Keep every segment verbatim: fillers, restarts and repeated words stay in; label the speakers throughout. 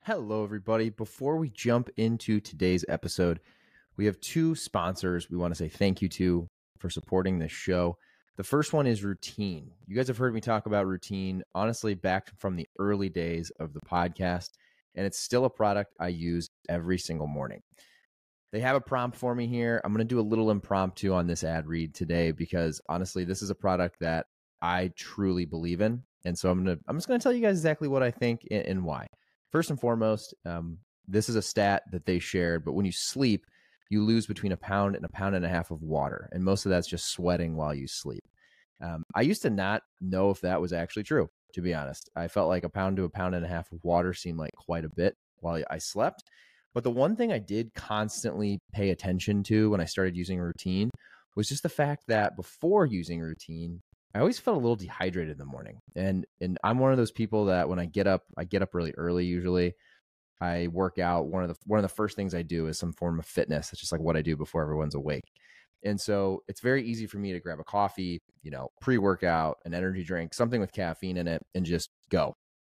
Speaker 1: Hello, everybody. Before we jump into today's episode, we have two sponsors we want to say thank you to for supporting this show. The first one is Routine. You guys have heard me talk about Routine, honestly, back from the early days of the podcast, and it's still a product I use every single morning. They have a prompt for me here. I'm going to do a little impromptu on this ad read today because honestly, this is a product that I truly believe in. And so I'm going to, I'm just going to tell you guys exactly what I think and, and why. First and foremost, um, this is a stat that they shared, but when you sleep, you lose between a pound and a pound and a half of water. And most of that's just sweating while you sleep. Um, I used to not know if that was actually true, to be honest. I felt like a pound to a pound and a half of water seemed like quite a bit while I slept. But the one thing I did constantly pay attention to when I started using Routine was just the fact that before using Routine, I always felt a little dehydrated in the morning. And and I'm one of those people that when I get up, I get up really early usually. I work out. One of the one of the first things I do is some form of fitness. It's just like what I do before everyone's awake. And so it's very easy for me to grab a coffee, you know, pre-workout, an energy drink, something with caffeine in it, and just go.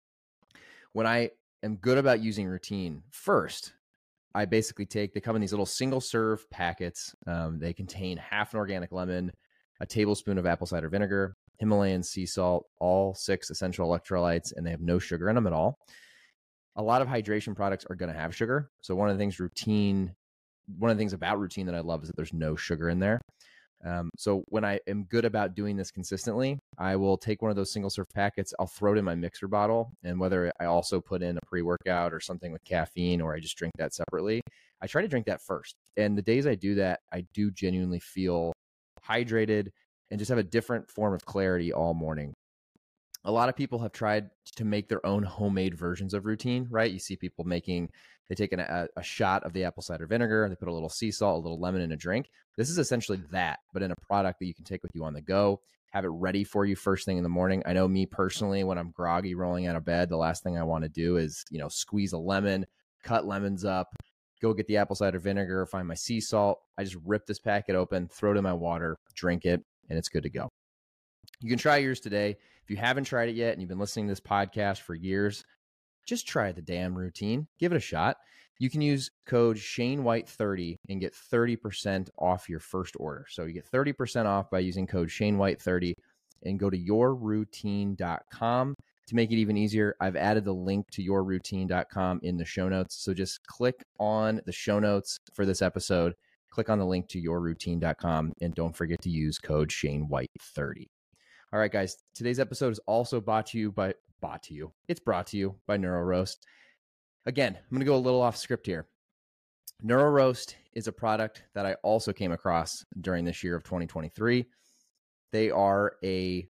Speaker 1: When I am good about using Routine, first, I basically take, they come in these little single serve packets. Um, they contain half an organic lemon, a tablespoon of apple cider vinegar, Himalayan sea salt, all six essential electrolytes, and they have no sugar in them at all. A lot of hydration products are going to have sugar. So one of the things routine, one of the things about Routine that I love is that there's no sugar in there. Um, so when I am good about doing this consistently, I will take one of those single serve packets, I'll throw it in my mixer bottle, and whether I also put in a pre-workout or something with caffeine, or I just drink that separately, I try to drink that first. And the days I do that, I do genuinely feel hydrated and just have a different form of clarity all morning. A lot of people have tried to make their own homemade versions of Routine, right? You see people making, they take an, a, a shot of the apple cider vinegar, they put a little sea salt, a little lemon in a drink. This is essentially that, but in a product that you can take with you on the go, have it ready for you first thing in the morning. I know me personally, when I'm groggy rolling out of bed, the last thing I want to do is, you know, squeeze a lemon, cut lemons up, go get the apple cider vinegar, find my sea salt. I just rip this packet open, throw it in my water, drink it, and it's good to go. You can try yours today. If you haven't tried it yet and you've been listening to this podcast for years, just try the damn Routine. Give it a shot. You can use code Shane White thirty and get thirty percent off your first order. So you get thirty percent off by using code Shane White thirty and go to your routine dot com. To make it even easier, I've added the link to your routine dot com in the show notes. So just click on the show notes for this episode, click on the link to your routine dot com, and don't forget to use code Shane White thirty. All right, guys, today's episode is also brought to you by, brought to you, it's brought to you by NeuroRoast. Again, I'm going to go a little off script here. NeuroRoast is a product that I also came across during this year of twenty twenty-three. They are a,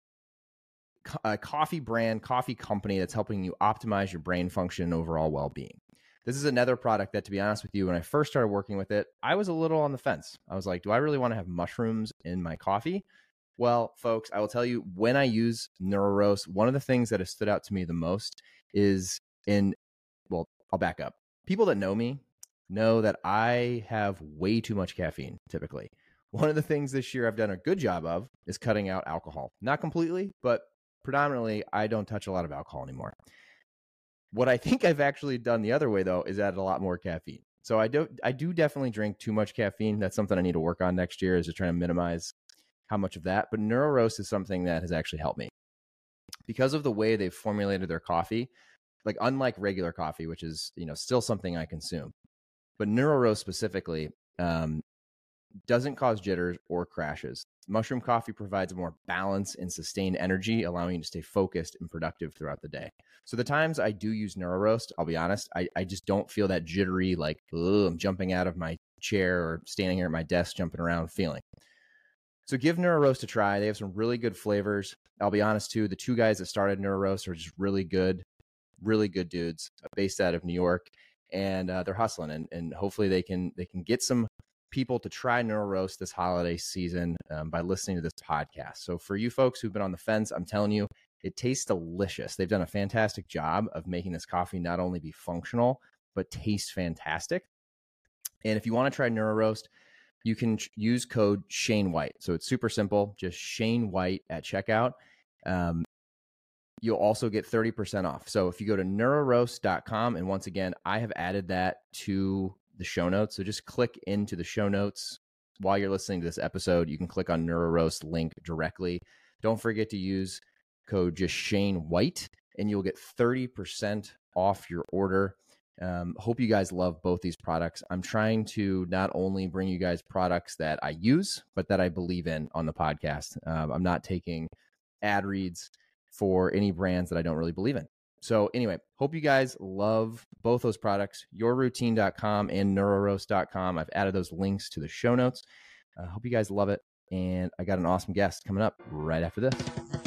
Speaker 1: a coffee brand, coffee company that's helping you optimize your brain function and overall well-being. This is another product that, to be honest with you, when I first started working with it, I was a little on the fence. I was like, do I really want to have mushrooms in my coffee? Well, folks, I will tell you, when I use NeuroRoast, one of the things that has stood out to me the most is in, well, I'll back up. People that know me know that I have way too much caffeine, typically. One of the things this year I've done a good job of is cutting out alcohol. Not completely, but predominantly, I don't touch a lot of alcohol anymore. What I think I've actually done the other way, though, is add a lot more caffeine. So I do, I do definitely drink too much caffeine. That's something I need to work on next year, is to try to minimize how much of that. But NeuroRoast is something that has actually helped me because of the way they've formulated their coffee. Like, unlike regular coffee, which is, you know, still something I consume, but NeuroRoast specifically um, doesn't cause jitters or crashes. Mushroom coffee provides more balance and sustained energy, allowing you to stay focused and productive throughout the day. So the times I do use NeuroRoast, I'll be honest, I, I just don't feel that jittery, like, ugh, I'm jumping out of my chair or standing here at my desk, jumping around feeling. So give NeuroRoast a try. They have some really good flavors. I'll be honest too, the two guys that started NeuroRoast are just really good, really good dudes, based out of New York, and uh, they're hustling. And, and hopefully they can they can get some people to try NeuroRoast this holiday season um, by listening to this podcast. So for you folks who've been on the fence, I'm telling you, it tastes delicious. They've done a fantastic job of making this coffee not only be functional, but taste fantastic. And if you want to try NeuroRoast, you can use code Shane White. So it's super simple, just Shane White at checkout. Um, you'll also get thirty percent off. So if you go to neuro roast dot com, and once again, I have added that to the show notes. So just click into the show notes while you're listening to this episode. You can click on NeuroRoast link directly. Don't forget to use code just Shane White, and you'll get thirty percent off your order. Um, hope you guys love both these products. I'm trying to not only bring you guys products that I use, but that I believe in on the podcast. Um, I'm not taking ad reads for any brands that I don't really believe in. So anyway, hope you guys love both those products, your routine dot com and neuro roast dot com. I've added those links to the show notes. I uh, hope you guys love it. And I got an awesome guest coming up right after this.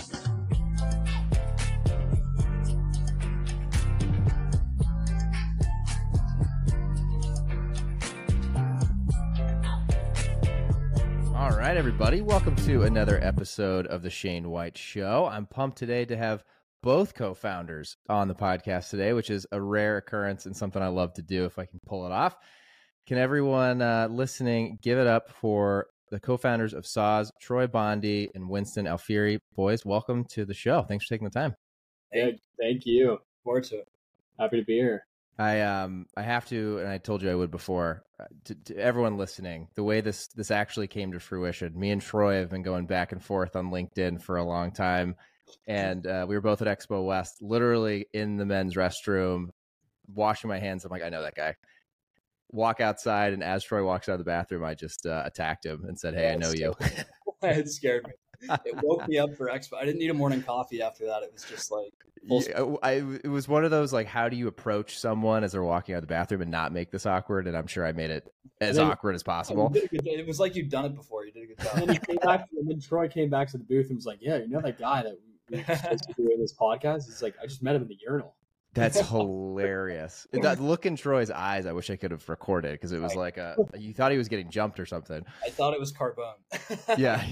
Speaker 1: All right, everybody. Welcome to another episode of the Shane White Show. I'm pumped today to have both co-founders on the podcast today, which is a rare occurrence and something I love to do if I can pull it off. Can everyone uh, listening give it up for the co-founders of Saws, Troy Bondy and Winston Alfieri? Boys, welcome to the show. Thanks for taking the time.
Speaker 2: Hey, thank you. Forward to it. Happy to be here.
Speaker 1: I um I have to, and I told you I would before, uh, to, to everyone listening, the way this this actually came to fruition. Me and Troy have been going back and forth on LinkedIn for a long time, and uh, we were both at Expo West, literally in the men's restroom, washing my hands. I'm like, I know that guy. Walk outside, and as Troy walks out of the bathroom, I just uh, attacked him and said, "Hey, I know you."
Speaker 2: It scared me. It woke me up for Expo. I didn't need a morning coffee after that. It was just like
Speaker 1: yeah, I, it was one of those, like, how do you approach someone as they're walking out of the bathroom and not make this awkward? And I'm sure I made it as then, awkward as possible.
Speaker 2: It was like you'd done it before. You did a good job. And then, he came back, and then Troy came back to the booth and was like, "Yeah, you know that guy that we were supposed to do in this podcast? He's like, I just met him in the urinal."
Speaker 1: That's hilarious. That look in Troy's eyes, I wish I could have recorded, because it was like a, you thought he was getting jumped or something.
Speaker 2: I thought it was Carbone.
Speaker 1: Yeah.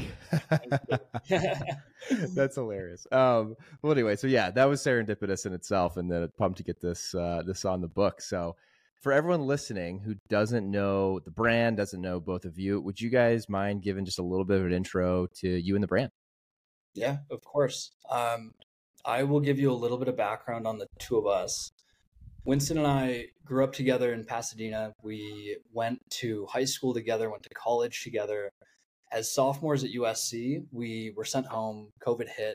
Speaker 1: That's hilarious. Um, well, anyway, so yeah, that was serendipitous in itself, and then pumped to get this, uh, this on the book. So for everyone listening who doesn't know the brand, doesn't know both of you, would you guys mind giving just a little bit of an intro to you and the brand?
Speaker 2: Yeah, of course. Um, I will give you a little bit of background on the two of us. Winston and I grew up together in Pasadena. We went to high school together, went to college together. As sophomores at U S C, we were sent home. COVID hit.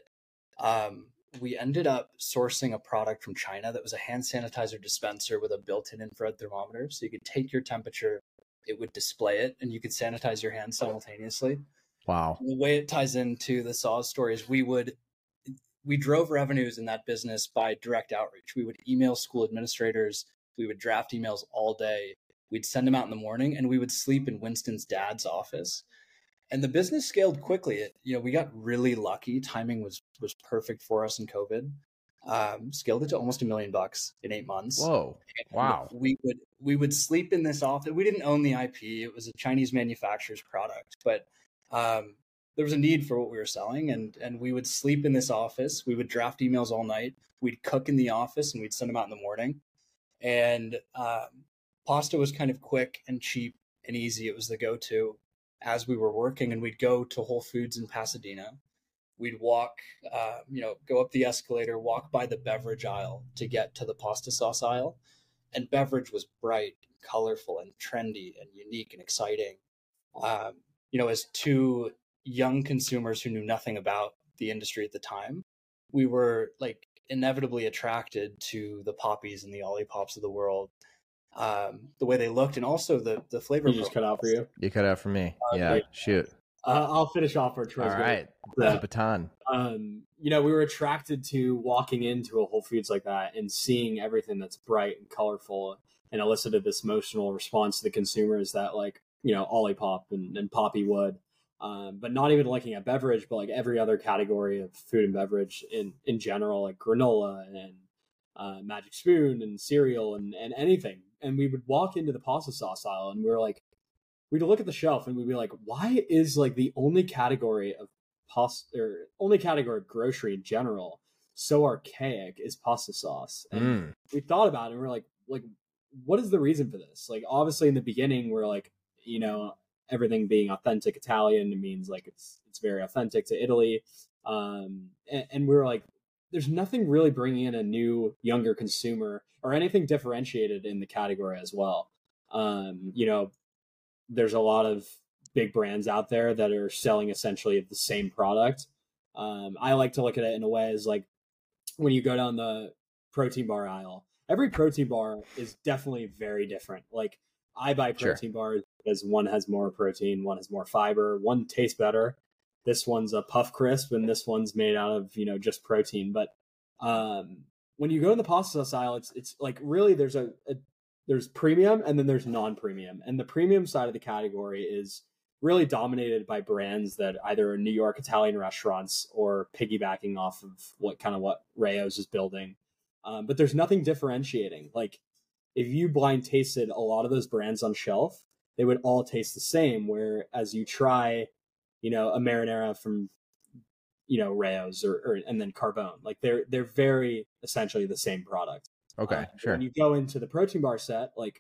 Speaker 2: Um, we ended up sourcing a product from China that was a hand sanitizer dispenser with a built-in infrared thermometer. So you could take your temperature, it would display it, and you could sanitize your hands simultaneously.
Speaker 1: Wow.
Speaker 2: And the way it ties into the Saws story is we would We drove revenues in that business by direct outreach. We would email school administrators. We would draft emails all day. We'd send them out in the morning, and we would sleep in Winston's dad's office. And the business scaled quickly. It, you know, we got really lucky. Timing was was perfect for us in COVID. Um, scaled it to almost a million bucks in eight months.
Speaker 1: Whoa! Wow.
Speaker 2: And we would we would sleep in this office. We didn't own the I P. It was a Chinese manufacturer's product, but um, there was a need for what we were selling, and and we would sleep in this office. We would draft emails all night. We'd cook in the office, and we'd send them out in the morning. And um, pasta was kind of quick and cheap and easy. It was the go-to as we were working. And we'd go to Whole Foods in Pasadena. We'd walk, uh, you know, go up the escalator, walk by the beverage aisle to get to the pasta sauce aisle. And beverage was bright, colorful, and trendy, and unique and exciting. Um, you know, as two young consumers who knew nothing about the industry at the time, we were like inevitably attracted to the Poppies and the Ollipops of the world, um, the way they looked, and also the the flavor.
Speaker 3: You just cut out for you.
Speaker 1: You cut out for me.
Speaker 3: Uh,
Speaker 1: yeah,
Speaker 3: great.
Speaker 1: Shoot.
Speaker 3: Uh, I'll finish off where Troy's
Speaker 1: All right,
Speaker 3: going.
Speaker 1: the baton.
Speaker 3: Um, you know, we were attracted to walking into a Whole Foods like that and seeing everything that's bright and colorful, and elicited this emotional response to the consumers that, like, you know, Ollipop and, and Poppy would. Um, but not even looking at beverage, but like every other category of food and beverage in, in general, like granola and uh, Magic Spoon and cereal and, and anything. And we would walk into the pasta sauce aisle, and we were like, we'd look at the shelf and we'd be like, why is like the only category of pasta or only category of grocery in general so archaic is pasta sauce? And
Speaker 1: Mm.
Speaker 3: we thought about it, and we're like, like, what is the reason for this? Like, obviously in the beginning, we're like, you know, everything being authentic Italian, it means like it's it's very authentic to Italy. Um, and, and we were like, there's nothing really bringing in a new younger consumer or anything differentiated in the category as well. Um, you know, there's a lot of big brands out there that are selling essentially the same product. Um, I like to look at it in a way as like when you go down the protein bar aisle, every protein bar is definitely very different. Like I buy protein sure. bars because one has more protein, one has more fiber, one tastes better. This one's a puff crisp and this one's made out of, you know, just protein. But um, when you go in the pasta sauce aisle, it's it's like really there's a, a there's premium and then there's non-premium. And the premium side of the category is really dominated by brands that either are New York Italian restaurants or piggybacking off of what kind of what Rao's is building. Um, but there's nothing differentiating. Like if you blind tasted a lot of those brands on shelf, they would all taste the same. Whereas you try, you know, a marinara from, you know, Rao's or, or and then Carbone, like they're they're very essentially the same product.
Speaker 1: Okay,
Speaker 3: uh,
Speaker 1: sure.
Speaker 3: When you go into the protein bar set, like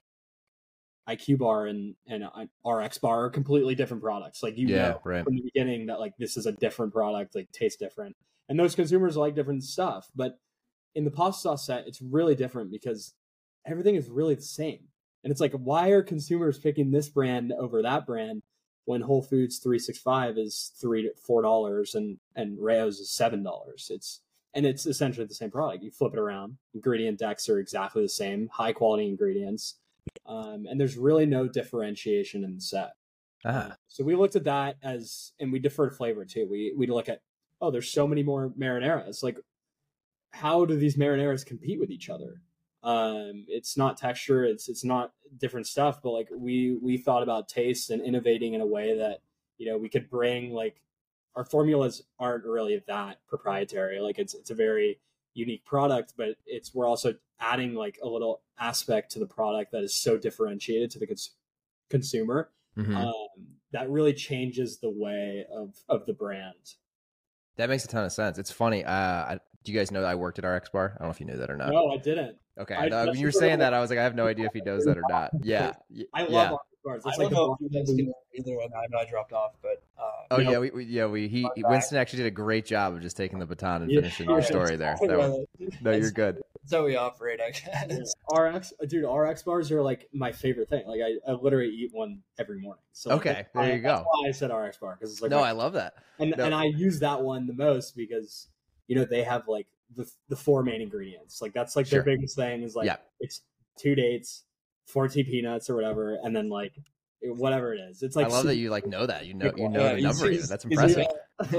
Speaker 3: I Q Bar and and R X Bar are completely different products. Like you
Speaker 1: yeah,
Speaker 3: know
Speaker 1: right.
Speaker 3: from the beginning that like this is a different product, like tastes different, and those consumers like different stuff. But in the pasta sauce set, it's really different because everything is really the same. And it's like, why are consumers picking this brand over that brand when Whole Foods three sixty-five is three to four dollars and and Rao's is seven dollars? It's and it's essentially the same product. You flip it around, ingredient decks are exactly the same, high quality ingredients, um, and there's really no differentiation in the set.
Speaker 1: Ah.
Speaker 3: Uh, so we looked at that as, and we deferred flavor too. We we look at, oh, there's so many more marinaras. Like, how do these marinaras compete with each other? Um, it's not texture, it's it's not different stuff, but like we we thought about taste and innovating in a way that, you know, we could bring, like, our formulas aren't really that proprietary. Like it's it's a very unique product, but it's we're also adding like a little aspect to the product that is so differentiated to the cons- consumer
Speaker 1: mm-hmm.
Speaker 3: um, that really changes the way of of the brand.
Speaker 1: That makes a ton of sense. It's funny. Uh, I, do you guys know that I worked at R X Bar? I don't know if you knew that or not.
Speaker 3: No, I didn't.
Speaker 1: Okay.
Speaker 3: I,
Speaker 1: no, when you were saying that, I was like, I have no idea if he knows that or not. Yeah.
Speaker 3: I love
Speaker 1: yeah.
Speaker 3: R X Bars.
Speaker 2: I
Speaker 3: It's
Speaker 2: don't
Speaker 3: like
Speaker 2: know
Speaker 3: a
Speaker 2: if you guys can either, and I know I dropped off, but uh,
Speaker 1: oh
Speaker 3: no.
Speaker 1: yeah, we, we yeah we he Winston actually did a great job of just taking the baton and
Speaker 3: Yeah.
Speaker 1: finishing your story there. That was, no, you're good.
Speaker 2: That's how we operate, I guess.
Speaker 3: Yeah. R X, dude, R X bars are like my favorite thing. Like I, I literally eat one every morning. So like,
Speaker 1: okay,
Speaker 3: there
Speaker 1: you
Speaker 3: I,
Speaker 1: go.
Speaker 3: That's why I said R X bar because it's like
Speaker 1: no,
Speaker 3: my,
Speaker 1: I love that,
Speaker 3: and
Speaker 1: no.
Speaker 3: and I use that one the most because, you know, they have like the the four main ingredients. Like that's like
Speaker 1: Sure.
Speaker 3: their biggest thing is like
Speaker 1: yeah.
Speaker 3: it's two dates, fourteen peanuts or whatever, and then like whatever it is. It's like
Speaker 1: I love
Speaker 3: super,
Speaker 1: that you like know that you know you know
Speaker 2: yeah,
Speaker 1: the number even. That's
Speaker 3: easy,
Speaker 1: impressive.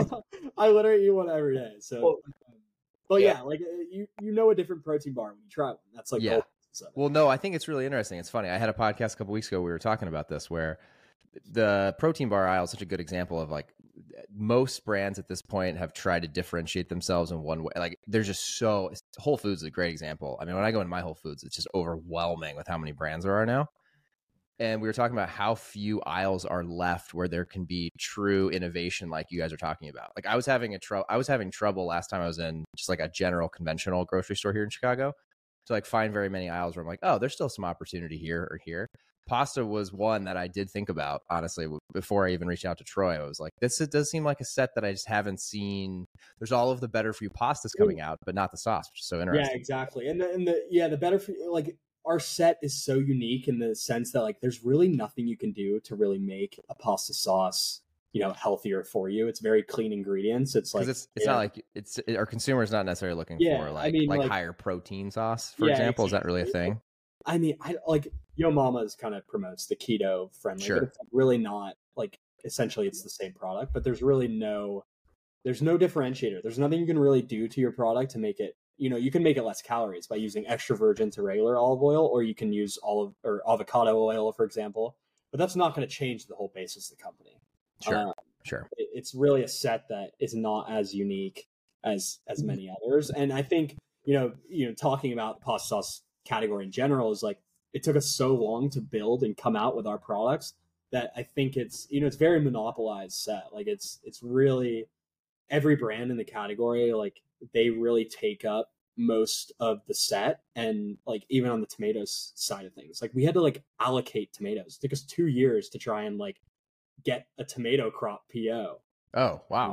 Speaker 3: I literally eat one every day. So,
Speaker 2: Well,
Speaker 3: but
Speaker 2: yeah.
Speaker 3: yeah, like you you know a different protein bar when you try one. That's like
Speaker 1: Yeah.
Speaker 3: the
Speaker 1: Well, no, I think it's really interesting. It's funny. I had a podcast a couple weeks ago. We were talking about this where the protein bar aisle is such a good example of like most brands at this point have tried to differentiate themselves in one way. Like there's just so Whole Foods is a great example. I mean, when I go into my Whole Foods, it's just overwhelming with how many brands there are now. And we were talking about how few aisles are left where there can be true innovation like you guys are talking about. Like I was having a trouble I was having trouble last time I was in just like a general conventional grocery store here in Chicago to like find very many aisles where I'm like, oh, there's still some opportunity here or here. Pasta was one that I did think about, honestly, before I even reached out to Troy. I was like, this it does seem like a set that I just haven't seen. There's all of the better for you pastas coming out, but not the sauce, which is so interesting.
Speaker 3: Yeah, exactly. And the, and the yeah, the better for like our set is so unique in the sense that like there's really nothing you can do to really make a pasta sauce, you know, healthier for you. It's very clean ingredients. It's like
Speaker 1: it's it's
Speaker 3: yeah.
Speaker 1: not like it's it, our consumer is not necessarily looking
Speaker 3: Yeah,
Speaker 1: for like
Speaker 3: I mean,
Speaker 1: like,
Speaker 3: like-
Speaker 1: higher protein sauce, for
Speaker 3: Yeah,
Speaker 1: example. Is that
Speaker 3: exactly.
Speaker 1: really a thing?
Speaker 3: I mean, I like Yo Mama's kind of promotes the keto friendly,
Speaker 1: Sure.
Speaker 3: but it's really not like essentially it's the same product, but there's really no there's no differentiator. There's nothing you can really do to your product to make it, you know, you can make it less calories by using extra virgin to regular olive oil, or you can use olive or avocado oil, for example. But that's not going to change the whole basis of the company.
Speaker 1: Sure.
Speaker 3: Uh,
Speaker 1: Sure.
Speaker 3: it- it's really a set that is not as unique as as many others. And I think, you know, you know, talking about the pasta sauce category in general is like it took us so long to build and come out with our products that I think it's, you know, it's very monopolized set. Like it's it's really every brand in the category, like they really take up most of the set. And like even on the tomatoes side of things, like we had to like allocate tomatoes. It took us two years to try and like get a tomato crop P O.
Speaker 1: Oh, wow.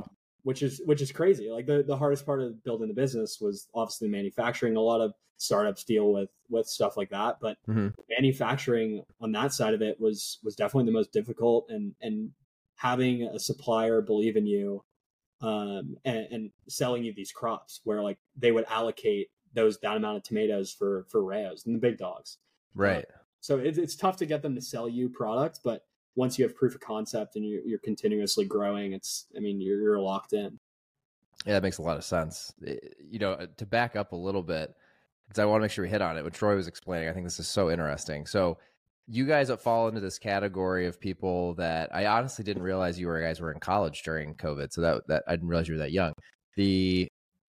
Speaker 3: which is which is crazy. Like the, the hardest part of building the business was obviously manufacturing. A lot of startups deal with with stuff like that, but mm-hmm. manufacturing on that side of it was was definitely the most difficult. And and having a supplier believe in you, um, and, and selling you these crops where like they would allocate those that amount of tomatoes for for Rayo's and the big dogs,
Speaker 1: right?
Speaker 3: Uh, so it's it's tough to get them to sell you product, but once you have proof of concept and you're, you're continuously growing, it's, I mean, you're, you're locked in.
Speaker 1: Yeah, that makes a lot of sense. You know, to back up a little bit, because I want to make sure we hit on it, what Troy was explaining, I think this is so interesting. So you guys fall into this category of people that I honestly didn't realize you were guys were in college during COVID. So that, that I didn't realize you were that young. The,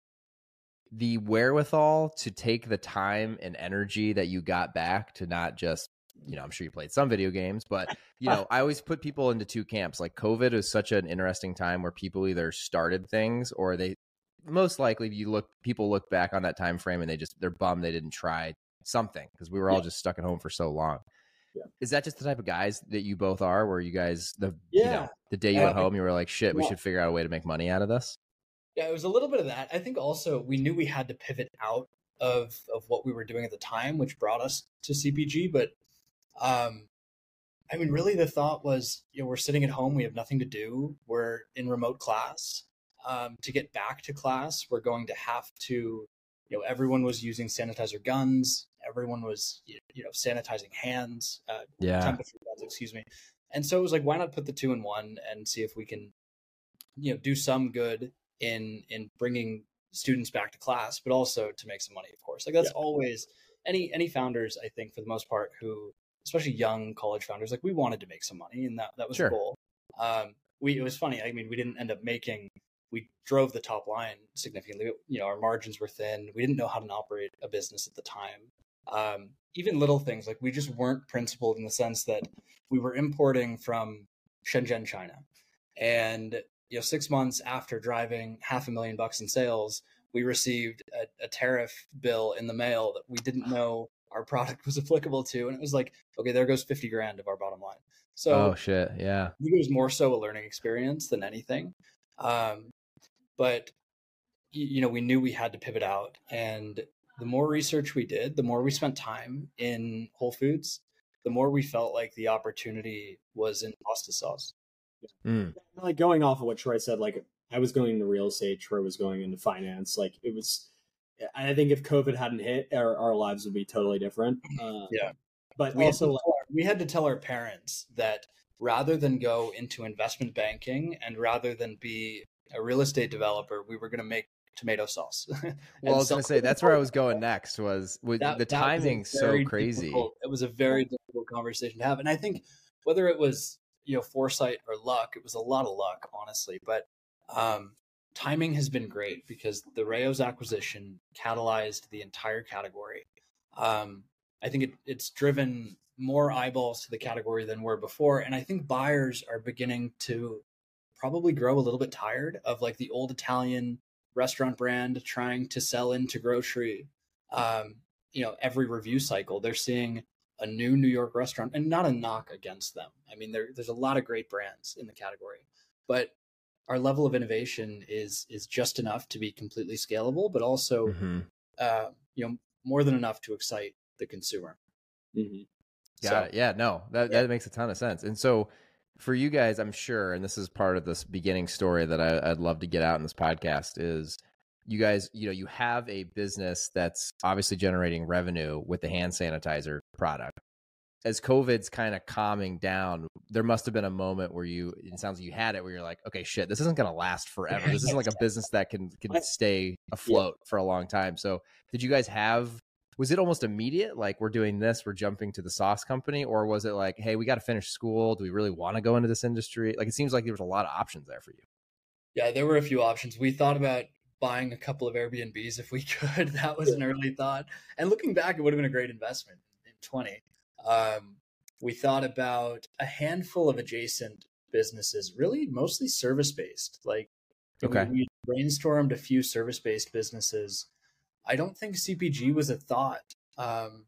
Speaker 1: the wherewithal to take the time and energy that you got back to not just, you know, I'm sure you played some video games, but, you know, I always put people into two camps. Like COVID is such an interesting time where people either started things or they most likely you look, people look back on that time frame and they just, they're bummed they didn't try something because we were all yeah. just stuck at home for so long. Yeah. Is that just the type of guys that you both are where you guys, the, yeah. you know, the day you uh, went home, you were like, shit, we yeah. should figure out a way to make money out of this?
Speaker 2: Yeah, it was a little bit of that. I think also we knew we had to pivot out of, of what we were doing at the time, which brought us to C P G, but Um, I mean, really the thought was, you know, we're sitting at home, we have nothing to do. We're in remote class. Um, to get back to class, we're going to have to, you know, everyone was using sanitizer guns. Everyone was, you know, sanitizing hands, uh,
Speaker 1: yeah.
Speaker 2: temperature guns, excuse me. And so it was like, why not put the two in one and see if we can, you know, do some good in, in bringing students back to class, but also to make some money, of course. Like that's yeah. always any, any founders, I think for the most part, who, especially young college founders, like we wanted to make some money and that, that was
Speaker 1: sure.
Speaker 2: the goal. Um, we, it was funny. I mean, we didn't end up making, we drove the top line significantly. You know, our margins were thin. We didn't know how to operate a business at the time. Um, even little things, like we just weren't principled in the sense that we were importing from Shenzhen, China. And, you know, six months after driving half a million bucks in sales, we received a, a tariff bill in the mail that we didn't know our product was applicable to. And it was like, okay, there goes fifty grand of our bottom line. So
Speaker 1: oh shit. Yeah.
Speaker 2: I think it was more so a learning experience than anything. Um, but you know, we knew we had to pivot out, and the more research we did, the more we spent time in Whole Foods, the more we felt like the opportunity was in pasta sauce.
Speaker 1: Mm.
Speaker 3: Like going off of what Troy said, like I was going into real estate, Troy was going into finance. Like it was, I think if COVID hadn't hit, our, our lives would be totally different. Uh,
Speaker 2: yeah.
Speaker 3: But
Speaker 2: we
Speaker 3: also,
Speaker 2: had our, we had to tell our parents that rather than go into investment banking and rather than be a real estate developer, we were going to make tomato sauce.
Speaker 1: Well, I was going to say, that's where I was going next was with that, the timing so crazy.
Speaker 2: It was a very difficult conversation to have. And I think whether it was, you know, foresight or luck, it was a lot of luck, honestly. But um, timing has been great because the Rayo's acquisition catalyzed the entire category. Um, I think it, it's driven more eyeballs to the category than were before. And I think buyers are beginning to probably grow a little bit tired of like the old Italian restaurant brand trying to sell into grocery. Um, you know, every review cycle, they're seeing a new New York restaurant, and not a knock against them. I mean, there, there's a lot of great brands in the category, but our level of innovation is is just enough to be completely scalable, but also, mm-hmm. uh, you know, more than enough to excite the consumer.
Speaker 1: Mm-hmm. Got so, it. Yeah, no, that, yeah. that makes a ton of sense. And so for you guys, I'm sure, and this is part of this beginning story that I, I'd love to get out in this podcast is you guys, you know, you have a business that's obviously generating revenue with the hand sanitizer product. As COVID's kind of calming down, there must have been a moment where you, it sounds like you had it where you're like, okay, shit, this isn't going to last forever. This isn't like a business that can, can stay afloat yeah. for a long time. So did you guys have, was it almost immediate? Like we're doing this, we're jumping to the sauce company, or was it like, hey, we got to finish school. Do we really want to go into this industry? Like, it seems like there was a lot of options there for you.
Speaker 2: Yeah, there were a few options. We thought about buying a couple of Airbnbs if we could. That was an early thought. And looking back, it would have been a great investment in twenty. Um, we thought about a handful of adjacent businesses, really mostly service-based. Like
Speaker 1: okay.
Speaker 2: we, we brainstormed a few service-based businesses. I don't think C P G was a thought um,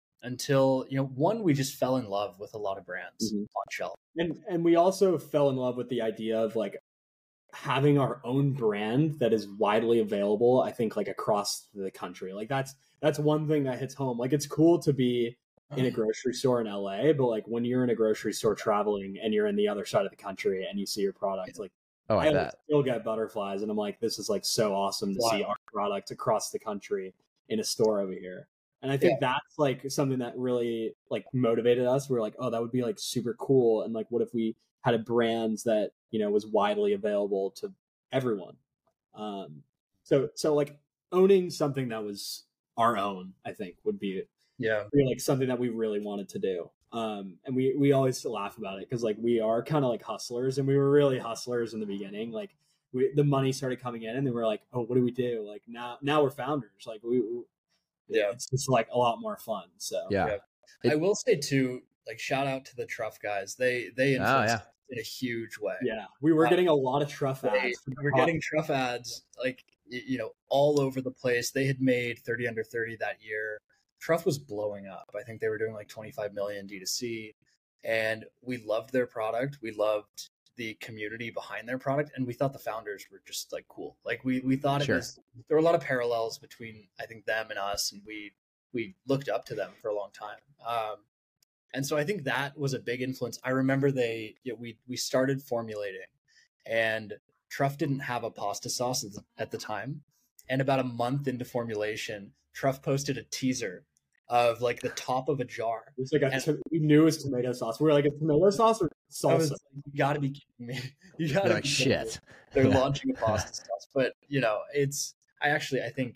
Speaker 2: until, you know, one, we just fell in love with a lot of brands mm-hmm. on shelf.
Speaker 3: And and we also fell in love with the idea of like having our own brand that is widely available, I think like across the country. Like that's that's one thing that hits home. Like it's cool to be in a grocery store in L A, but like when you're in a grocery store traveling and you're in the other side of the country and you see your product, like
Speaker 1: oh, I,
Speaker 3: I
Speaker 1: bet.
Speaker 3: still get butterflies, and I'm like, this is like so awesome to wow. see our product across the country in a store over here. And I think yeah. that's like something that really like motivated us. We we're like, oh, that would be like super cool. And like, what if we had a brand that, you know, was widely available to everyone? Um, so, so like owning something that was our own, I think would be,
Speaker 2: yeah,
Speaker 3: be like something that we really wanted to do. Um, and we, we always laugh about it because like we are kind of like hustlers, and we were really hustlers in the beginning. Like we, the money started coming in and then we're like, oh, what do we do? Like now, now we're founders. Like we, we
Speaker 2: yeah,
Speaker 3: it's just like a lot more fun. So
Speaker 1: yeah,
Speaker 2: yeah. It, I will say too, like shout out to the Truff guys. They they influenced
Speaker 1: oh, yeah.
Speaker 2: in a huge way.
Speaker 3: Yeah, we were uh, getting a lot of Truff
Speaker 2: they,
Speaker 3: ads.
Speaker 2: We were getting Truff ads like you know all over the place. They had made thirty under thirty that year. Truff was blowing up. I think they were doing like twenty-five million D two C, and we loved their product. We loved the community behind their product, and we thought the founders were just like cool. Like we we thought
Speaker 1: sure.
Speaker 2: it was there were a lot of parallels between I think them and us, and we we looked up to them for a long time. Um, and so I think that was a big influence. I remember they you know, we we started formulating, and Truff didn't have a pasta sauce at the time, and about a month into formulation, Truff posted a teaser of like the top of a jar.
Speaker 3: It's like a,
Speaker 2: and,
Speaker 3: we knew it was tomato sauce. We were like, a tomato sauce or salsa?
Speaker 2: Was, you gotta be kidding me. You gotta
Speaker 1: You're like
Speaker 2: be
Speaker 1: shit.
Speaker 2: They're launching a pasta sauce. But you know, it's I actually I think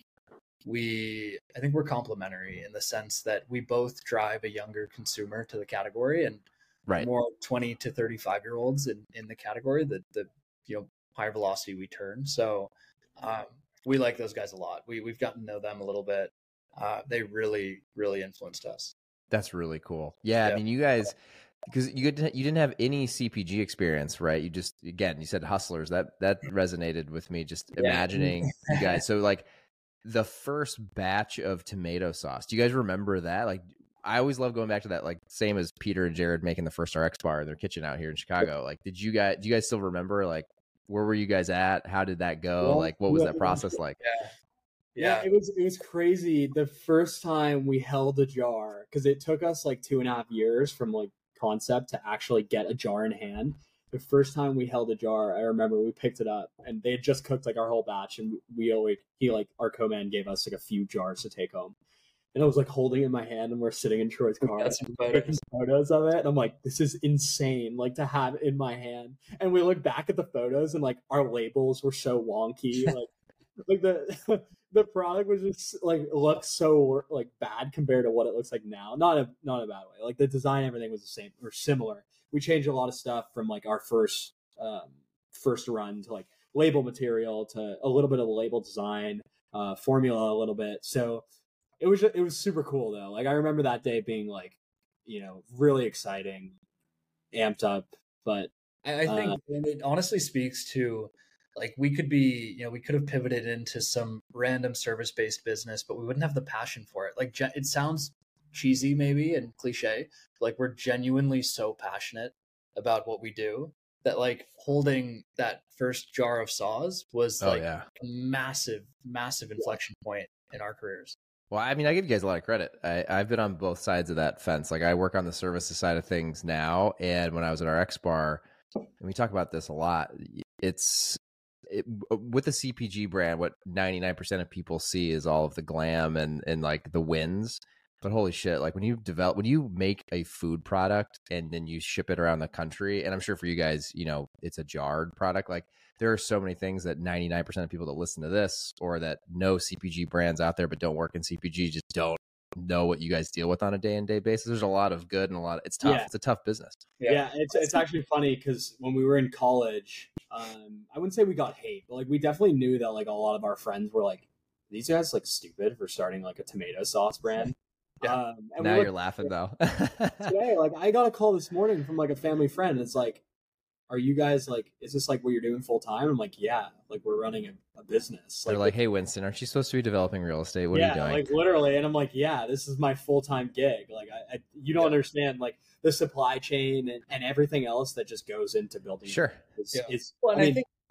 Speaker 2: we I think we're complementary in the sense that we both drive a younger consumer to the category, and
Speaker 1: right.
Speaker 2: more twenty to thirty-five year olds in, in the category, the the you know higher velocity we turn. So um, we like those guys a lot. We we've gotten to know them a little bit. Uh, they really, really influenced us.
Speaker 1: That's really cool. Yeah, yeah. I mean, you guys, because you didn't, you didn't have any C P G experience, right? You just, again, you said hustlers. That that resonated with me. Just yeah. imagining you guys. So, like, the first batch of tomato sauce. Do you guys remember that? Like, I always love going back to that. Like, same as Peter and Jared making the first R X bar in their kitchen out here in Chicago. Like, did you guys? Do you guys still remember? Like, where were you guys at? How did that go? Well, like, what was yeah, that process like?
Speaker 2: Yeah.
Speaker 3: Yeah. yeah, it was it was crazy the first time we held a jar, because it took us like two and a half years from like concept to actually get a jar in hand. The first time we held a jar, I remember we picked it up and they had just cooked like our whole batch, and we always he like our co-man gave us like a few jars to take home. And I was like holding it in my hand, and we're sitting in Troy's car and taking photos of it. And I'm like, this is insane, like to have it in my hand. And we look back at the photos and like our labels were so wonky, like like the the product was just like looked so like bad compared to what it looks like now. Not a not a bad way. Like the design, everything was the same or similar. We changed a lot of stuff from like our first um, first run to like label material to a little bit of the label design, uh, formula a little bit. So it was it was super cool though. Like I remember that day being like, you know, really exciting, amped up. But
Speaker 2: I, I think uh, it honestly speaks to. Like we could be, you know, we could have pivoted into some random service-based business, but we wouldn't have the passion for it. Like it sounds cheesy maybe and cliche, but like we're genuinely so passionate about what we do that like holding that first jar of saws was
Speaker 1: oh,
Speaker 2: like
Speaker 1: yeah.
Speaker 2: a massive, massive inflection point in our careers.
Speaker 1: Well, I mean, I give you guys a lot of credit. I, I've been on both sides of that fence. Like I work on the services side of things now. And when I was at our X Bar, and we talk about this a lot, it's, It, with the C P G brand, what ninety-nine percent of people see is all of the glam and, and like the wins. But holy shit, like when you develop, when you make a food product and then you ship it around the country, and I'm sure for you guys, you know, it's a jarred product. Like there are so many things that ninety-nine percent of people that listen to this or that know C P G brands out there but don't work in C P G just don't know what you guys deal with on a day and day basis. There's a lot of good and a lot of, it's tough.
Speaker 3: Yeah.
Speaker 1: It's a tough business.
Speaker 3: Yeah, yeah it's it's actually funny because when we were in college, um, I wouldn't say we got hate, but like we definitely knew that like a lot of our friends were like, these guys like stupid for starting like a tomato sauce brand.
Speaker 1: Yeah.
Speaker 3: Um, and
Speaker 1: now
Speaker 3: we
Speaker 1: you're laughing though.
Speaker 3: Today, like I got a call this morning from like a family friend. And it's like, are you guys like, is this like what you're doing full time? I'm like, yeah, like we're running a, a business.
Speaker 1: They're like, like, hey, Winston, aren't you supposed to be developing real estate? What
Speaker 3: yeah,
Speaker 1: are you doing?
Speaker 3: Like literally. And I'm like, yeah, this is my full time gig. Like, I, I you don't yeah. understand like the supply chain and, and everything else that just goes into building.
Speaker 1: Sure.
Speaker 3: Is,
Speaker 2: yeah.
Speaker 3: is,
Speaker 2: well, and
Speaker 3: I,
Speaker 2: I
Speaker 3: mean,
Speaker 2: think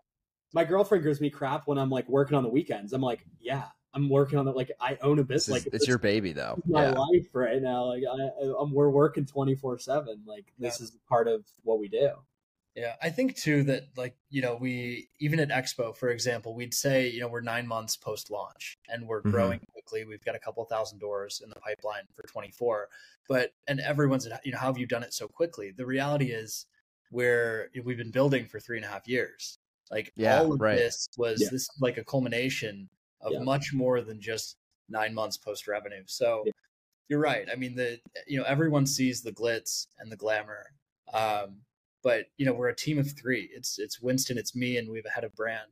Speaker 3: my girlfriend gives me crap when I'm like working on the weekends. I'm like, yeah, I'm working on it. Like I own a business. Like
Speaker 1: it's your baby though.
Speaker 3: My
Speaker 1: yeah.
Speaker 3: life right now. Like I, I'm, we're working twenty-four seven. Like this yeah. is part of what we do.
Speaker 2: Yeah, I think too that like, you know, we, even at Expo, for example, we'd say, you know, we're nine months post-launch and we're mm-hmm. growing quickly. We've got a couple thousand doors in the pipeline for twenty-four, but, and everyone's, you know, how have you done it so quickly? The reality is we're, we've been building for three and a half years. Like yeah, all of right. this was yeah. this like a culmination of yeah. much more than just nine months post-revenue. So yeah. you're right. I mean, the, you know, everyone sees the glitz and the glamour. Um, But, you know, we're a team of three. It's it's Winston, it's me, and we have a head of brand.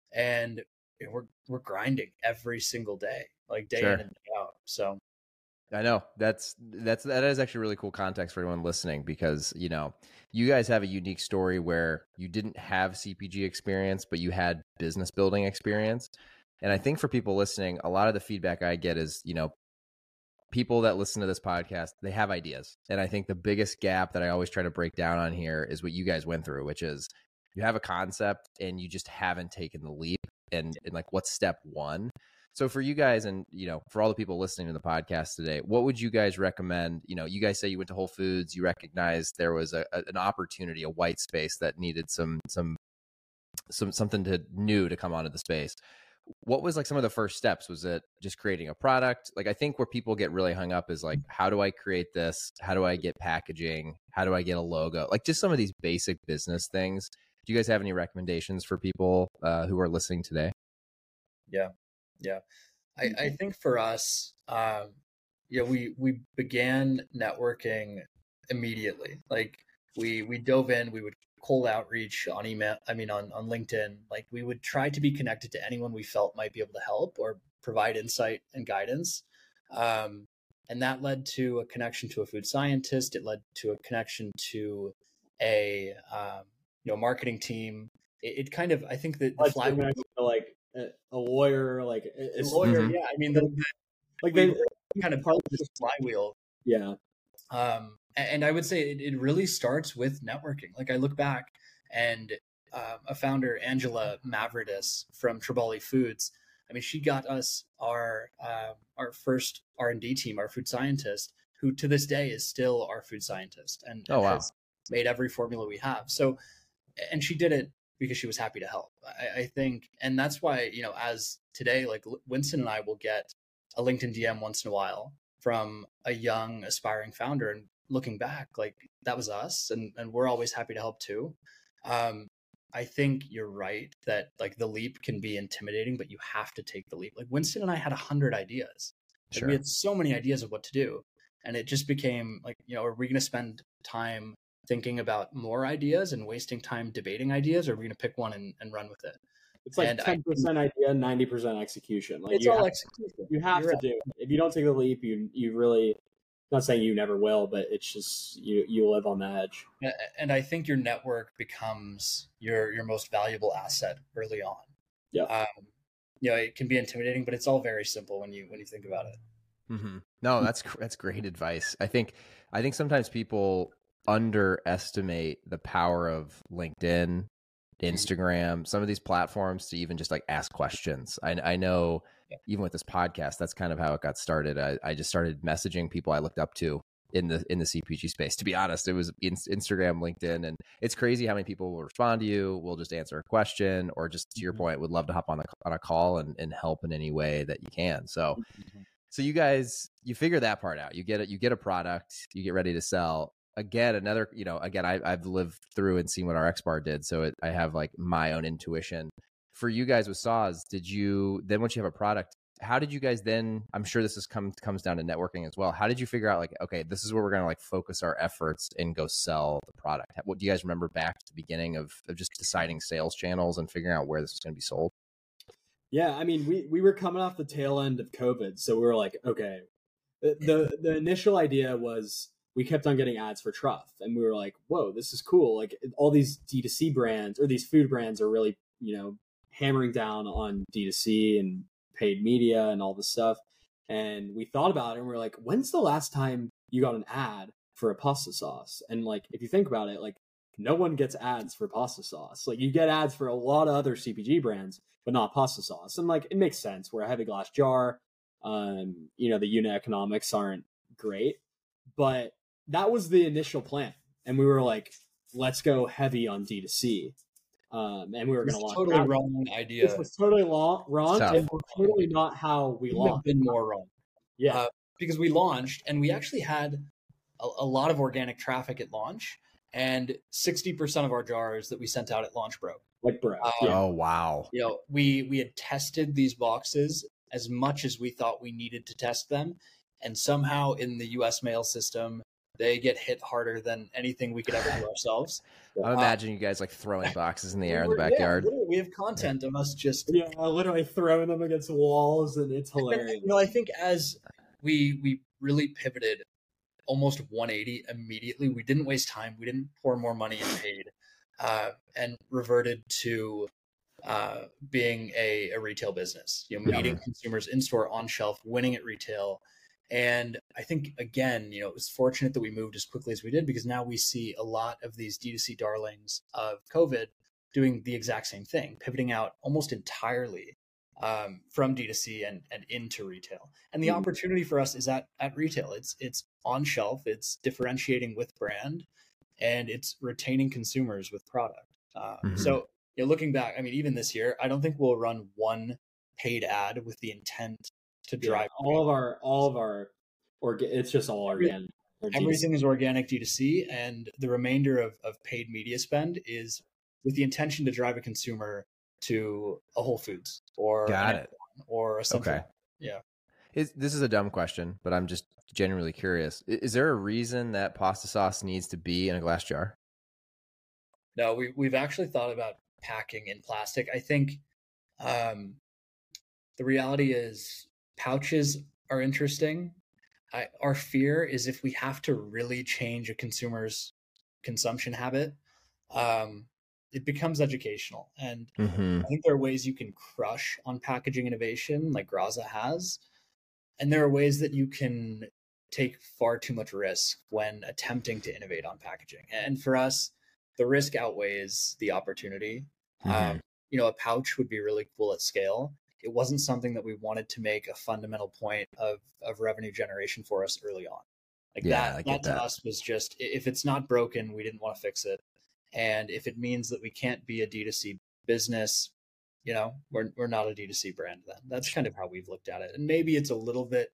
Speaker 2: And we're we're grinding every single day, like day sure. in and day out. So
Speaker 1: I know that's that's that is actually really cool context for anyone listening, because, you know, you guys have a unique story where you didn't have C P G experience, but you had business building experience. And I think for people listening, a lot of the feedback I get is, you know, people that listen to this podcast, they have ideas. And I think the biggest gap that I always try to break down on here is what you guys went through, which is you have a concept and you just haven't taken the leap. And, and like, what's step one? So for you guys, and, you know, for all the people listening to the podcast today, what would you guys recommend? You know, you guys say you went to Whole Foods, you recognized there was a, a, an opportunity, a white space that needed some, some, some, something to new to come onto the space. What was like some of the first steps? Was it just creating a product? Like, I think where people get really hung up is like, how do I create this? How do I get packaging? How do I get a logo? Like just some of these basic business things. Do you guys have any recommendations for people uh, who are listening today?
Speaker 2: Yeah. Yeah. I, I think for us, um, you know, we, we began networking immediately. Like we, we dove in, we would cold outreach on email, I mean, on, on LinkedIn. Like we would try to be connected to anyone we felt might be able to help or provide insight and guidance. Um, and that led to a connection to a food scientist. It led to a connection to a, um, you know, marketing team. It, it kind of, I think that the
Speaker 3: like,
Speaker 2: flywheel,
Speaker 3: like a, a lawyer, like a,
Speaker 2: a lawyer. Mm-hmm. Yeah. I mean, the, the,
Speaker 3: like they
Speaker 2: kind of part of this flywheel.
Speaker 3: Yeah.
Speaker 2: Um, and I would say it, it really starts with networking. Like I look back and uh, a founder, Angela Mavridis from Tribali Foods, I mean, she got us our uh, our first R and D team, our food scientist, who to this day is still our food scientist and,
Speaker 1: oh,
Speaker 2: and
Speaker 1: wow.
Speaker 2: has made every formula we have. So, and she did it because she was happy to help, I, I think. And that's why, you know, as today, like Winston and I will get a LinkedIn D M once in a while from a young aspiring founder, and looking back, like that was us, and, and we're always happy to help too. Um, I think you're right that like the leap can be intimidating, but you have to take the leap. Like Winston and I had a hundred ideas. Like,
Speaker 1: sure.
Speaker 2: We had so many ideas of what to do. And it just became like, you know, are we going to spend time thinking about more ideas and wasting time debating ideas, or are we going to pick one and, and run with it?
Speaker 3: It's like and ten percent I, idea, ninety percent execution. Like
Speaker 2: it's
Speaker 3: you
Speaker 2: all
Speaker 3: have,
Speaker 2: execution.
Speaker 3: You have
Speaker 2: You're
Speaker 3: to
Speaker 2: right.
Speaker 3: do it. If you don't take the leap, you you really, not saying you never will, but it's just you you live on the edge.
Speaker 2: And I think your network becomes your your most valuable asset early on.
Speaker 3: Yeah.
Speaker 2: Um, you know, it can be intimidating, but it's all very simple when you when you think about it.
Speaker 1: Mm-hmm. No, that's that's great advice. I think I think sometimes people underestimate the power of LinkedIn, Instagram, some of these platforms to even just like ask questions. I, I know yeah. even with this podcast, that's kind of how it got started. I, I just started messaging people I looked up to in the in the C P G space. To be honest, it was in, Instagram, LinkedIn, and it's crazy how many people will respond to you, will just answer a question, or just to your point, would love to hop on a on a call and, and help in any way that you can. So, mm-hmm. so you guys, you figure that part out. You get it. You get a product. You get ready to sell. Again, another, you know, again, I, I've lived through and seen what our X Bar did. So it, I have like my own intuition. For you guys with Saws, did you, then once you have a product, how did you guys then, I'm sure this is come, comes down to networking as well. How did you figure out like, okay, this is where we're going to like focus our efforts and go sell the product? What do you guys remember back to the beginning of, of just deciding sales channels and figuring out where this was going to be sold?
Speaker 3: Yeah. I mean, we, we were coming off the tail end of COVID. So we were like, okay, the, the, the initial idea was, we kept on getting ads for Truff, and we were like, whoa, this is cool. Like all these D two C brands or these food brands are really, you know, hammering down on D two C and paid media and all this stuff. And we thought about it and we we're like, when's the last time you got an ad for a pasta sauce? And like, if you think about it, like no one gets ads for pasta sauce. Like you get ads for a lot of other C P G brands, but not pasta sauce. And like, it makes sense. We're a heavy glass jar. Um, you know, the unit economics aren't great, but that was the initial plan. And we were like, let's go heavy on D two C. Um, and we were going to launch.
Speaker 2: Totally
Speaker 3: that.
Speaker 2: wrong idea.
Speaker 3: This was totally long, wrong,
Speaker 1: Tough.
Speaker 3: and totally not how we
Speaker 2: Couldn't have
Speaker 3: launched.
Speaker 2: been more wrong.
Speaker 3: Yeah,
Speaker 2: Uh, because we launched and we actually had a, a lot of organic traffic at launch, and sixty percent of our jars that we sent out at launch broke.
Speaker 3: like bro.
Speaker 2: Uh,
Speaker 3: yeah.
Speaker 1: Oh, wow.
Speaker 2: You know, we we had tested these boxes as much as we thought we needed to test them, and somehow in the U S mail system, they get hit harder than anything we could ever do ourselves.
Speaker 1: I'm imagining you guys like throwing boxes in the air in the
Speaker 2: We're-
Speaker 1: backyard.
Speaker 2: Yeah, literally, we have content of us just
Speaker 3: Yeah, literally throwing them against walls, and it's hilarious.
Speaker 2: You know, I think as we we really pivoted almost one eighty immediately, we didn't waste time. We didn't pour more money in paid, uh, and reverted to uh, being a, a retail business. You know,
Speaker 1: Yeah.
Speaker 2: meeting consumers in store, on shelf, winning at retail. And I think again, you know, it was fortunate that we moved as quickly as we did, because now we see a lot of these D two C darlings of COVID doing the exact same thing, pivoting out almost entirely um, from D two C and, and into retail. And the
Speaker 3: Mhm.
Speaker 2: opportunity for us is at, at retail. It's it's on shelf, it's differentiating with brand, and it's retaining consumers with product. Uh,
Speaker 1: Mhm.
Speaker 2: So, you know, looking back, I mean, even this year, I don't think we'll run one paid ad with the intent to
Speaker 3: Yeah,
Speaker 2: drive.
Speaker 3: all of our, all of our, orga- it's just all organic. Or D two C.
Speaker 2: Everything is organic D two C, and the remainder of, of paid media spend is with the intention to drive a consumer to a Whole Foods or
Speaker 1: Got
Speaker 2: an
Speaker 1: it.
Speaker 2: Amazon or a Central.
Speaker 1: Okay.
Speaker 2: Yeah.
Speaker 1: Is, this is a dumb question, but I'm just genuinely curious. I- Is there a reason that pasta sauce needs to be in a glass jar?
Speaker 2: No, we we've actually thought about packing in plastic. I think um, the reality is pouches are interesting. I, our fear is if we have to really change a consumer's consumption habit, um, it becomes educational. And
Speaker 1: Mm-hmm.
Speaker 2: I think there are ways you can crush on packaging innovation, like Graza has, and there are ways that you can take far too much risk when attempting to innovate on packaging. And for us, the risk outweighs the opportunity.
Speaker 1: Mhm.
Speaker 2: Um, you know, a pouch would be really cool at scale. It wasn't something that we wanted to make a fundamental point of of revenue generation for us early on. Like
Speaker 1: Yeah, I
Speaker 2: that,
Speaker 1: get
Speaker 2: that to
Speaker 1: that.
Speaker 2: us was just, i- if it's not broken, we didn't want to fix it. And if it means that we can't be a D two C business, you know, we're we're not a D two C brand then. That's kind of how we've looked at it. And maybe it's a little bit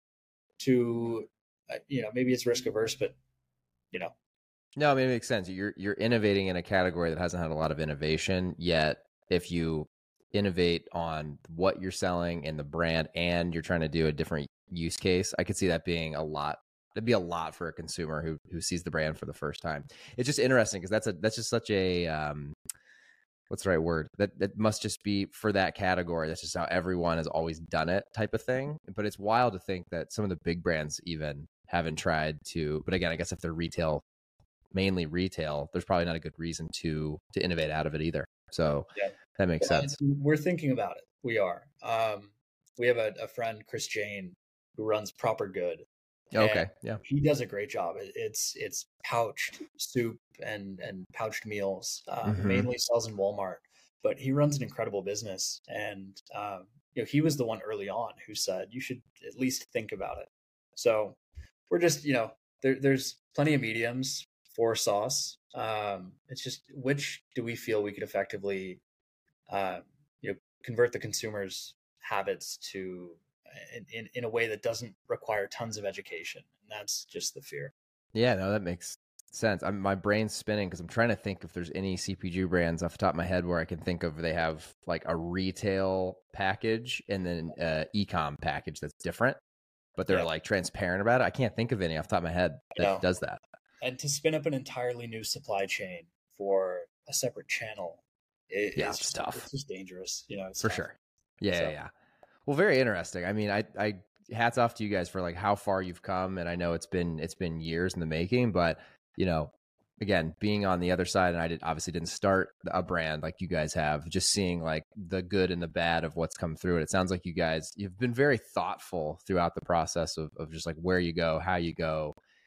Speaker 2: too, uh, you know, maybe it's risk averse, but you know,
Speaker 1: No, I mean, it makes sense. You're you're innovating in a category that hasn't had a lot of innovation yet. If you innovate on what you're selling and the brand, and you're trying to do a different use case, I could see that being a lot. That'd be a lot for a consumer who who sees the brand for the first time. It's just interesting because that's a that's just such a um, what's the right word? That that must just be for that category. That's just how everyone has always done it, type of thing. But it's wild to think that some of the big brands even haven't tried to. But again, I guess if they're retail, mainly retail, there's probably not a good reason to to innovate out of it either. So
Speaker 2: Yeah.
Speaker 1: that makes
Speaker 2: Well,
Speaker 1: sense.
Speaker 2: we're thinking about it. We are. Um, we have a, a friend, Chris Jane, who runs Proper Good.
Speaker 1: Okay,
Speaker 2: And
Speaker 1: yeah,
Speaker 2: he does a great job. It, it's it's pouched soup and and pouched meals. Uh,
Speaker 1: Mhm.
Speaker 2: Mainly sells in Walmart, but he runs an incredible business. And um, you know, he was the one early on who said you should at least think about it. So we're just, you know, there, there's plenty of mediums for sauce. Um, it's just which do we feel we could effectively, uh, you know, convert the consumer's habits to in, in, in a way that doesn't require tons of education. And that's just the fear.
Speaker 1: yeah. No, that makes sense. I'm my brain's spinning because I'm trying to think if there's any C P G brands off the top of my head where I can think of they have like a retail package and then uh, e-com package that's different, but they're
Speaker 2: Yeah.
Speaker 1: like transparent about it. I can't think of any off the top of my head that
Speaker 2: No.
Speaker 1: does that.
Speaker 2: And to spin up an entirely new supply chain for a separate channel, it,
Speaker 1: Yeah,
Speaker 2: it's,
Speaker 1: it's
Speaker 2: just,
Speaker 1: tough.
Speaker 2: it's just dangerous. You know, it's
Speaker 1: For
Speaker 2: tough.
Speaker 1: sure. Yeah,
Speaker 2: So-
Speaker 1: yeah, yeah. Well, very interesting. I mean, I, I hats off to you guys for like how far you've come, and I know it's been it's been years in the making, but you know, again, being on the other side, and I did obviously didn't start a brand like you guys have. Just seeing like the good and the bad of what's come through it. It sounds like you guys you've been very thoughtful throughout the process of of just like where you go, how you go,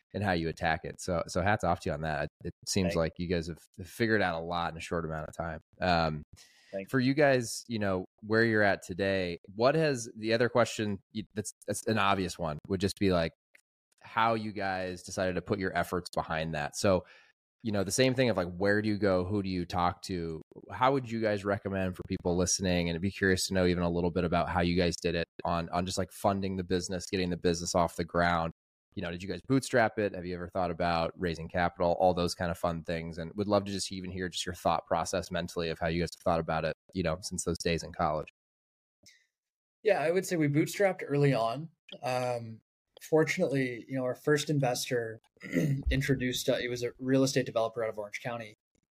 Speaker 1: and how you attack it. So, so hats off to you on that. It seems
Speaker 2: Thanks.
Speaker 1: like you guys have figured out a lot in a short amount of time. Um,
Speaker 2: Thanks.
Speaker 1: For you guys, you know, where you're at today, what has the other question that's, that's an obvious one would just be like how you guys decided to put your efforts behind that. So, you know, the same thing of like, where do you go? Who do you talk to? How would you guys recommend for people listening? And I'd be curious to know even a little bit about how you guys did it on, on just like funding the business, getting the business off the ground. You know, did you guys bootstrap it? Have you ever thought about raising capital, all those kind of fun things? And would love to just even hear just your thought process mentally of how you guys have thought about it, you know, since those days in college.
Speaker 2: Yeah, I would say we bootstrapped early on. Um, Fortunately, you know, our first investor introduced, uh, he was a real estate developer out of Orange County,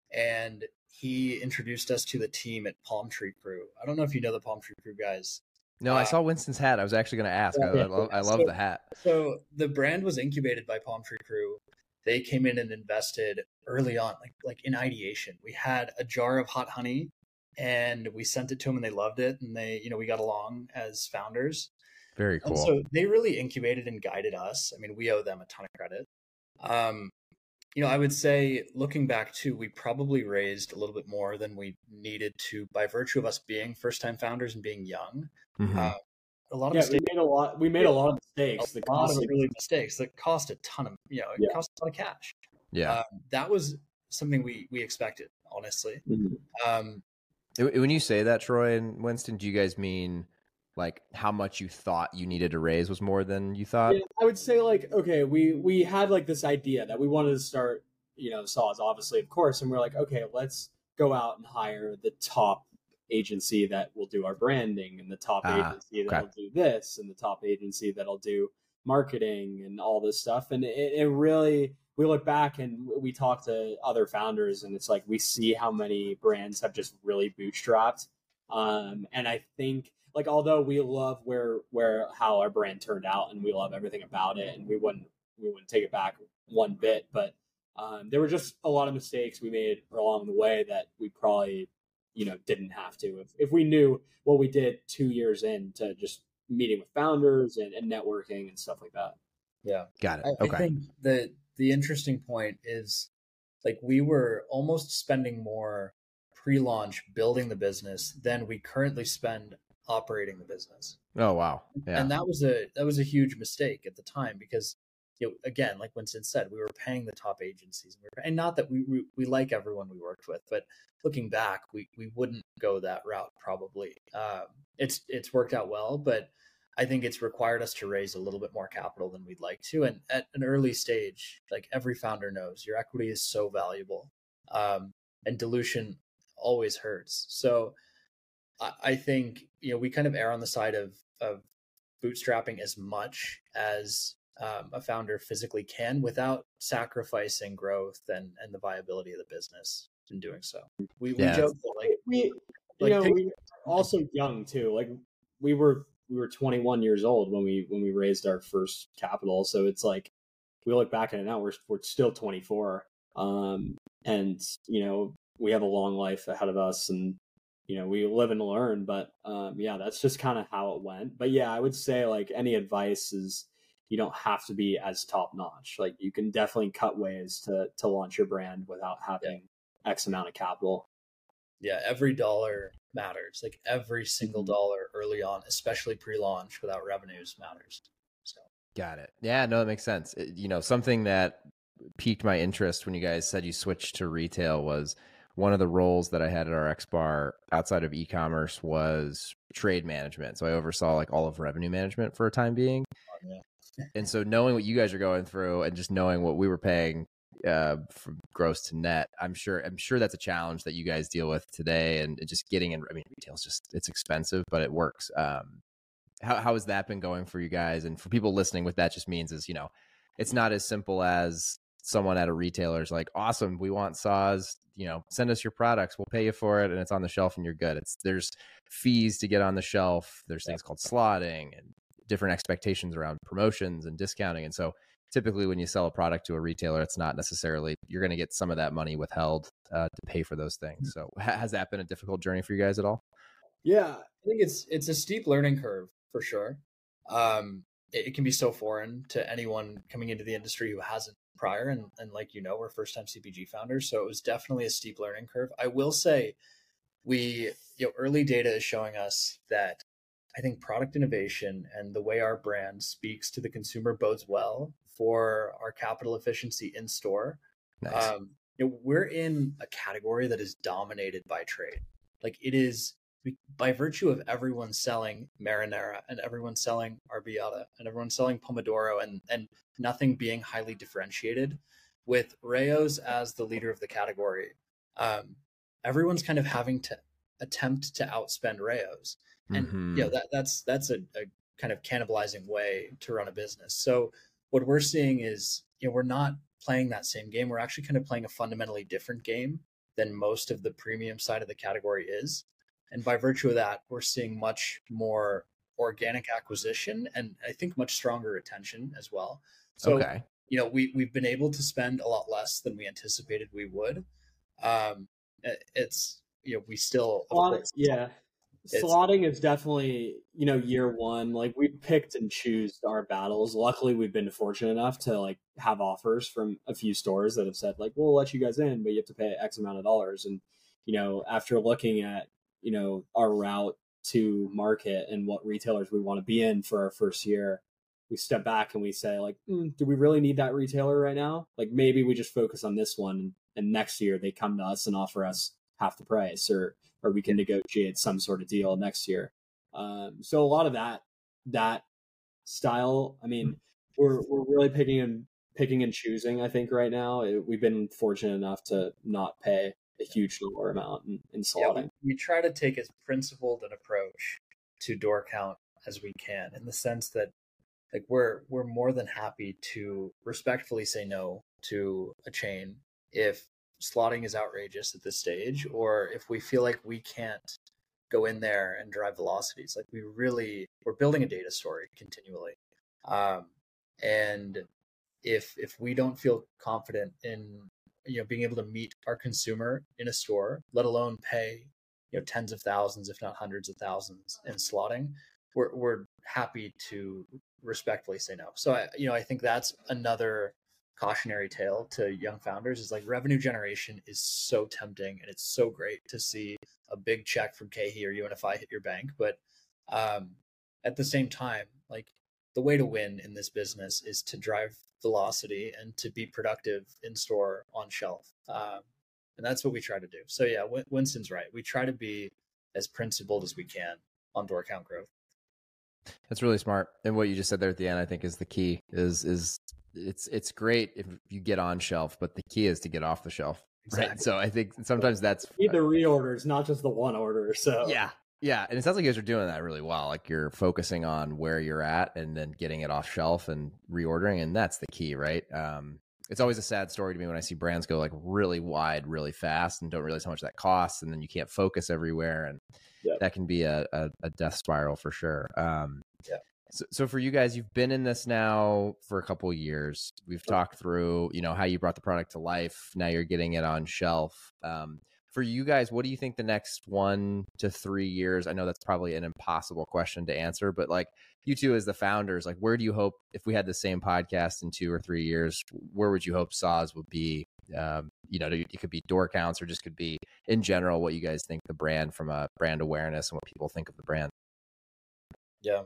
Speaker 2: and he introduced us to the team at Palm Tree Crew. I don't know if you know the Palm Tree Crew guys.
Speaker 1: No, I saw Winston's hat. I was actually going to ask. I, I love, I love
Speaker 2: so,
Speaker 1: the hat.
Speaker 2: So the brand was incubated by Palm Tree Crew. They came in and invested early on, like like in ideation. We had a jar of hot honey, and we sent it to them, and they loved it, and they, you know, we got along as founders.
Speaker 1: Very cool.
Speaker 2: And so they really incubated and guided us. I mean, we owe them a ton of credit. Um, you know, I would say looking back too, we probably raised a little bit more than we needed to by virtue of us being first-time founders and being young.
Speaker 1: Mm-hmm.
Speaker 2: Uh, a lot of
Speaker 3: yeah,
Speaker 2: mistakes.
Speaker 3: we made a lot. We made a lot of mistakes.
Speaker 2: A lot of really mistakes that cost a ton of, you know, it
Speaker 3: Yeah.
Speaker 2: cost a lot of cash.
Speaker 1: Yeah,
Speaker 2: Uh, that was something we we expected, honestly.
Speaker 3: Mm-hmm.
Speaker 2: Um,
Speaker 1: When you say that, Troy and Winston, do you guys mean like how much you thought you needed to raise was more than you thought?
Speaker 3: Yeah, I would say like, okay, we we had like this idea that we wanted to start, you know, Saws, obviously, of course, and we're like, okay, let's go out and hire the top agency that will do our branding, and the top
Speaker 1: Ah,
Speaker 3: agency
Speaker 1: okay.
Speaker 3: that'll do this, and the top agency that'll do marketing and all this stuff. And it, it really, we look back and we talk to other founders, and it's like we see how many brands have just really bootstrapped. Um, and I think, like, although we love where where how our brand turned out, and we love everything about it, and we wouldn't we wouldn't take it back one bit, but um, there were just a lot of mistakes we made along the way that we probably, you know, didn't have to. If if we knew what we did two years into just meeting with founders and, and networking and stuff like that.
Speaker 2: yeah.
Speaker 1: Got it.
Speaker 2: I,
Speaker 1: Okay.
Speaker 2: I think the the interesting point is like we were almost spending more pre-launch building the business than we currently spend operating the business.
Speaker 1: Oh, wow. Yeah.
Speaker 2: And that was a that was a huge mistake at the time because, you know, again, like Winston said, we were paying the top agencies, and, we were, and not that we, we we like everyone we worked with, but looking back, we we wouldn't go that route probably. Um, it's it's worked out well, but I think it's required us to raise a little bit more capital than we'd like to. And at an early stage, like every founder knows, your equity is so valuable, um, and dilution always hurts. So I, I think, you know, we kind of err on the side of of bootstrapping as much as um, a founder physically can without sacrificing growth and and the viability of the business in doing so. We
Speaker 1: Yeah.
Speaker 2: we joke that, like
Speaker 3: We, you
Speaker 2: Like,
Speaker 3: know,
Speaker 2: pick-
Speaker 3: we were also young too. Like we were, we were twenty-one years old when we when we raised our first capital. So it's like we look back at it now, we're we're still twenty-four, um, and you know we have a long life ahead of us, and you know we live and learn. But um, yeah, that's just kind of how it went. But yeah, I would say like any advice is you don't have to be as top notch. Like you can definitely cut ways to to launch your brand without having X amount of capital.
Speaker 2: yeah, every dollar matters. Like every single dollar early on, especially pre-launch without revenues, matters. So
Speaker 1: Got it. Yeah, no, that makes sense. It- you know, something that piqued my interest when you guys said you switched to retail was one of the roles that I had at our X Bar outside of e-commerce was trade management. So I oversaw like all of revenue management for a time being.
Speaker 2: yeah.
Speaker 1: And so knowing what you guys are going through and just knowing what we were paying uh, from gross to net, I'm sure I'm sure that's a challenge that you guys deal with today. And just getting in, I mean, retail is just, it's expensive, but it works. Um, how how has that been going for you guys? And for people listening, what that just means is, you know, it's not as simple as someone at a retailer is like, awesome, we want saws, you know, send us your products, we'll pay you for it, and it's on the shelf and you're good. It's there's fees to get on the shelf. There's things called slotting and different expectations around promotions and discounting. And so typically when you sell a product to a retailer, it's not necessarily, you're going to get some of that money withheld uh, to pay for those things. So ha- has that been a difficult journey for you guys at all?
Speaker 3: Yeah,
Speaker 2: I think it's it's a steep learning curve for sure. Um, it, it can be so foreign to anyone coming into the industry who hasn't prior. And, and like, you know, we're first time C P G founders. So it was definitely a steep learning curve. I will say we, you know, early data is showing us that I think product innovation and the way our brand speaks to the consumer bodes well for our capital efficiency in store.
Speaker 1: Nice.
Speaker 2: Um, you know, we're in a category that is dominated by trade. Like it is by virtue of everyone selling marinara and everyone selling arrabbiata and everyone selling pomodoro and and nothing being highly differentiated. With Rao's as the leader of the category, um, everyone's kind of having to attempt to outspend Rao's. And
Speaker 1: mm-hmm.
Speaker 2: you know, that that's that's a, a kind of cannibalizing way to run a business. So what we're seeing is, you know, we're not playing that same game. We're actually kind of playing a fundamentally different game than most of the premium side of the category is. And by virtue of that, we're seeing much more organic acquisition and I think much stronger retention as well. So,
Speaker 1: okay.
Speaker 2: you know, we, we've been able to spend a lot less than we anticipated we would. Um, it's, you know, we still, of
Speaker 3: Slotting,
Speaker 2: course,
Speaker 3: yeah.
Speaker 2: it's,
Speaker 3: Slotting is definitely, you know, year one. Like we picked and choose our battles. Luckily, we've been fortunate enough to like have offers from a few stores that have said like, we'll let you guys in, but you have to pay X amount of dollars. And, you know, after looking at, you know, our route to market and what retailers we want to be in for our first year, we step back and we say like, mm, do we really need that retailer right now? Like maybe we just focus on this one and next year they come to us and offer us half the price, or or we can negotiate some sort of deal next year. Um, so a lot of that that style, I mean, we're we're really picking and picking and choosing. I think right now it, we've been fortunate enough to not pay a huge dollar amount in, in slotting.
Speaker 2: Yeah, we, we try to take as principled an approach to door count as we can, in the sense that like we're we're more than happy to respectfully say no to a chain if slotting is outrageous at this stage, or if we feel like we can't go in there and drive velocities. Like we really, we're building a data story continually. Um, and if, if we don't feel confident in, you know, being able to meet our consumer in a store, let alone pay, you know, tens of thousands, if not hundreds of thousands in slotting, we're, we're happy to respectfully say no. So I, you know, I think that's another cautionary tale to young founders is like revenue generation is so tempting and it's so great to see a big check from KeHE or U N F I hit your bank. But um, at the same time, like the way to win in this business is to drive velocity and to be productive in store on shelf. Um, and that's what we try to do. So yeah, Winston's right. We try to be as principled as we can on door count growth.
Speaker 1: That's really smart. And what you just said there at the end, I think is the key is, is it's, it's great if you get on shelf, but the key is to get off the shelf.
Speaker 2: Exactly.
Speaker 1: Right. So I think sometimes that's
Speaker 3: need the reorders, not just the one order. So
Speaker 1: yeah. Yeah. And it sounds like you guys are doing that really well. Like you're focusing on where you're at and then getting it off shelf and reordering. And that's the key, right? Um, it's always a sad story to me when I see brands go like really wide, really fast and don't realize how much that costs. And then you can't focus everywhere. And yep. that can be a, a, a death spiral for sure. Um,
Speaker 2: yeah.
Speaker 1: So, so for you guys, you've been in this now for a couple of years. We've talked through, you know, how you brought the product to life. Now you're getting it on shelf. Um, for you guys, what do you think the next one to three years? I know that's probably an impossible question to answer, but like you two as the founders, like where do you hope, if we had the same podcast in two or three years, where would you hope Saaz would be? Um, you know, it could be door counts or just could be in general what you guys think the brand from a brand awareness and what people think of the brand.
Speaker 2: Yeah.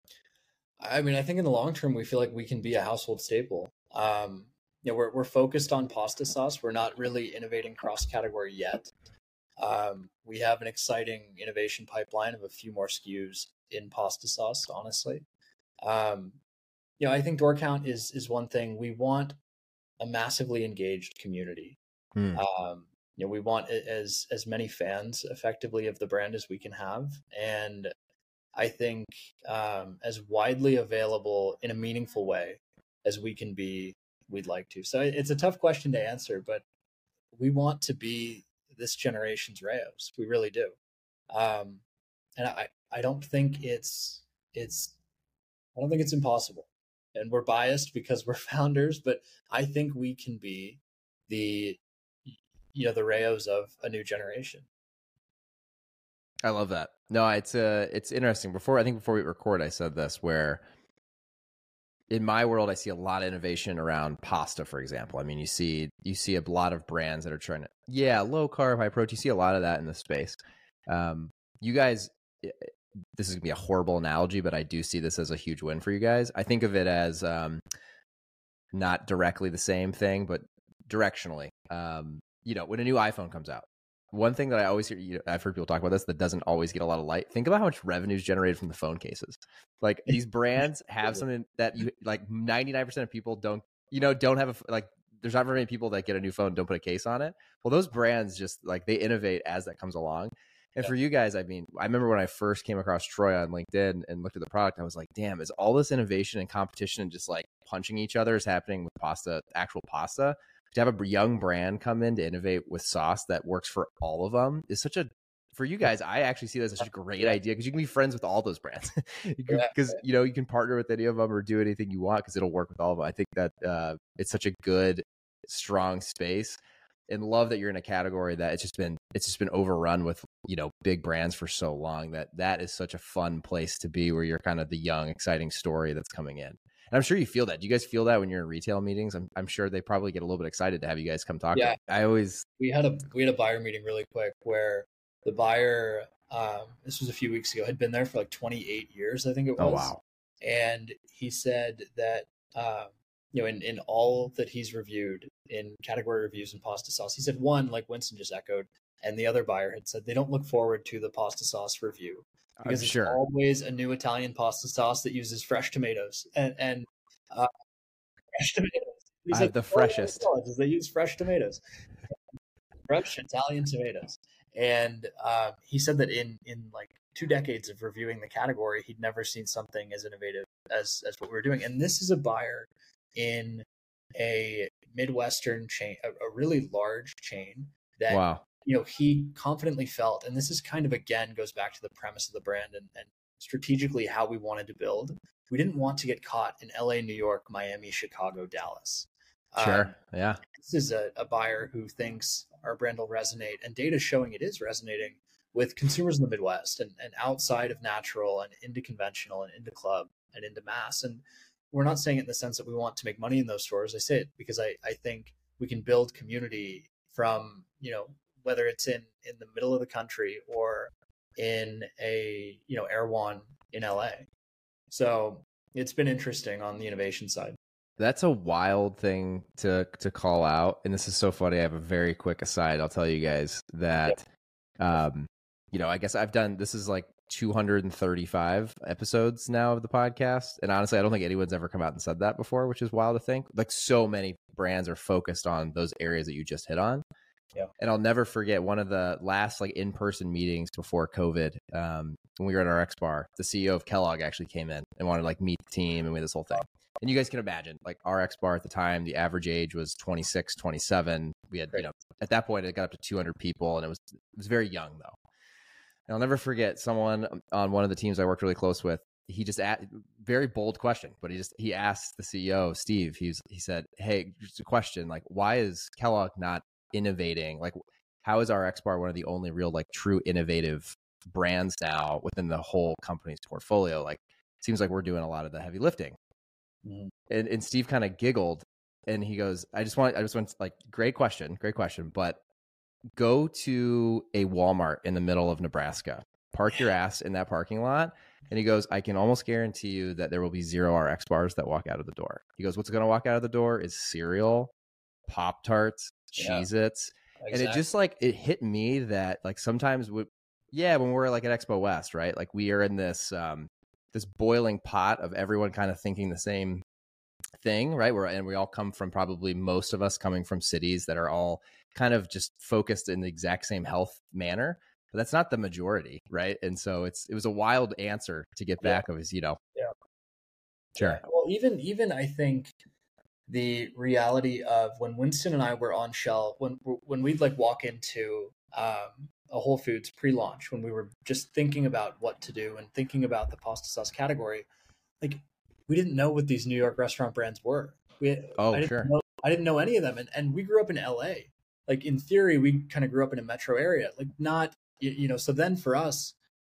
Speaker 2: I mean, I think in the long term, we feel like we can be a household staple. Um, you know, we're we're focused on pasta sauce. We're not really innovating cross category yet. Um, we have an exciting innovation pipeline of a few more S K Us in pasta sauce. Honestly, um, you know, I think door count is is one thing. We want a massively engaged community.
Speaker 1: Hmm.
Speaker 2: Um, you know, we want as as many fans effectively of the brand as we can have, and I think um, as widely available in a meaningful way as we can be, we'd like to. So it's a tough question to answer, but we want to be this generation's Rao's. We really do. Um, and I, I don't think it's, it's, I don't think it's impossible. And we're biased because we're founders, but I think we can be the, you know, the Rao's of a new generation.
Speaker 1: I love that. No, it's uh it's interesting. Before I think before we record, I said this where in my world, I see a lot of innovation around pasta, for example. I mean, you see you see a lot of brands that are trying to, yeah, low carb, high protein. You see a lot of that in the space. Um, you guys, this is gonna be a horrible analogy, but I do see this as a huge win for you guys. I think of it as um, not directly the same thing, but directionally. Um, you know, when a new iPhone comes out, one thing that I always hear, you know, I've heard people talk about this that doesn't always get a lot of light. Think about how much revenue is generated from the phone cases. Like these brands have something that you like ninety-nine percent of people don't, you know, don't have a, like, there's not very many people that get a new phone, don't put a case on it. Well, those brands just like, they innovate as that comes along. And yeah. for you guys, I mean, I remember when I first came across Troy on LinkedIn and looked at the product, I was like, damn, is all this innovation and competition and just like punching each other is happening with pasta, actual pasta? To have a young brand come in to innovate with sauce that works for all of them is such a, for you guys, I actually see that as such a great idea because you can be friends with all those brands because, you know, you can partner with any of them or do anything you want because it'll work with all of them. I think that uh, it's such a good, strong space, and love that you're in a category that it's just been, it's just been overrun with, you know, big brands for so long that that is such a fun place to be where you're kind of the young, exciting story that's coming in. And I'm sure you feel that. Do you guys feel that when you're in retail meetings? I'm, I'm sure they probably get a little bit excited to have you guys come talk.
Speaker 2: Yeah,
Speaker 1: I always
Speaker 2: we had a we had a buyer meeting really quick where the buyer, um, this was a few weeks ago, had been there for like twenty-eight years, I think it was.
Speaker 1: Oh wow!
Speaker 2: And he said that um, you know, in in all that he's reviewed in category reviews in pasta sauce, he said one, like Winston just echoed, and the other buyer had said they don't look forward to the pasta sauce review. Because
Speaker 1: I'm
Speaker 2: it's
Speaker 1: sure.
Speaker 2: always a new Italian pasta sauce that uses fresh tomatoes and and uh, fresh tomatoes.
Speaker 1: Uh,
Speaker 2: like,
Speaker 1: the freshest.
Speaker 2: Is they use fresh tomatoes, fresh Italian tomatoes. And uh, he said that in in like two decades of reviewing the category, he'd never seen something as innovative as as what we were doing. And this is a buyer in a Midwestern chain, a, a really large chain that.
Speaker 1: Wow.
Speaker 2: You know, he confidently felt, and this is kind of, again, goes back to the premise of the brand and, and strategically how we wanted to build. We didn't want to get caught in L A, New York, Miami, Chicago, Dallas.
Speaker 1: Sure.
Speaker 2: Um,
Speaker 1: yeah.
Speaker 2: This is a, a buyer who thinks our brand will resonate, and data is showing it is resonating with consumers in the Midwest and, and outside of natural and into conventional and into club and into mass. And we're not saying it in the sense that we want to make money in those stores. I say it because I, I think we can build community from, you know, whether it's in, in the middle of the country or in a, you know, Erewhon in L A. So it's been interesting on the innovation side.
Speaker 1: That's a wild thing to to call out. And this is so funny. I have a very quick aside. I'll tell you guys that, yep. um, you know, I guess I've done, this is like two hundred thirty-five episodes now of the podcast. And honestly, I don't think anyone's ever come out and said that before, which is wild to think. Like so many brands are focused on those areas that you just hit on.
Speaker 2: Yeah.
Speaker 1: And I'll never forget one of the last like in-person meetings before COVID, um, when we were at our X Bar, the C E O of Kellogg actually came in and wanted to like meet the team and we had this whole thing. And you guys can imagine like our X Bar at the time, the average age was twenty-six, twenty-seven. We had, you know, at that point it got up to two hundred people and it was, it was very young though. And I'll never forget someone on one of the teams I worked really close with. He just asked, very bold question, but he just, he asked the C E O, Steve, he's, he said, hey, just a question, like, why is Kellogg not innovating? Like, how is our X Bar one of the only real like true innovative brands now within the whole company's portfolio? Like, it seems like we're doing a lot of the heavy lifting. Mm-hmm. And, and Steve kind of giggled and he goes, I just want, I just want like, great question, great question, but go to a Walmart in the middle of Nebraska, park your ass in that parking lot. And he goes, I can almost guarantee you that there will be zero R X bars that walk out of the door. He goes, what's going to walk out of the door is cereal, Pop-Tarts, Cheez-Its. Yeah, exactly. And it just like, it hit me that like sometimes, we, yeah, when we're like at Expo West, right? Like we are in this, um, this boiling pot of everyone kind of thinking the same thing, right? We're, and we all come from probably most of us coming from cities that are all kind of just focused in the exact same health manner. But that's not the majority, right? And so it's it was a wild answer to get back yeah. of his, you know.
Speaker 2: Yeah.
Speaker 1: Sure.
Speaker 2: Yeah. Well, even even I think the reality of when Winston and I were on shelf, when when we'd like walk into um, a Whole Foods pre-launch, when we were just thinking about what to do and thinking about the pasta sauce category, like we didn't know what these New York restaurant brands were. We,
Speaker 1: oh,
Speaker 2: I didn't
Speaker 1: sure.
Speaker 2: Know, I didn't know any of them, and and we grew up in L A. Like in theory, we kind of grew up in a metro area, like not. You know, so then for us,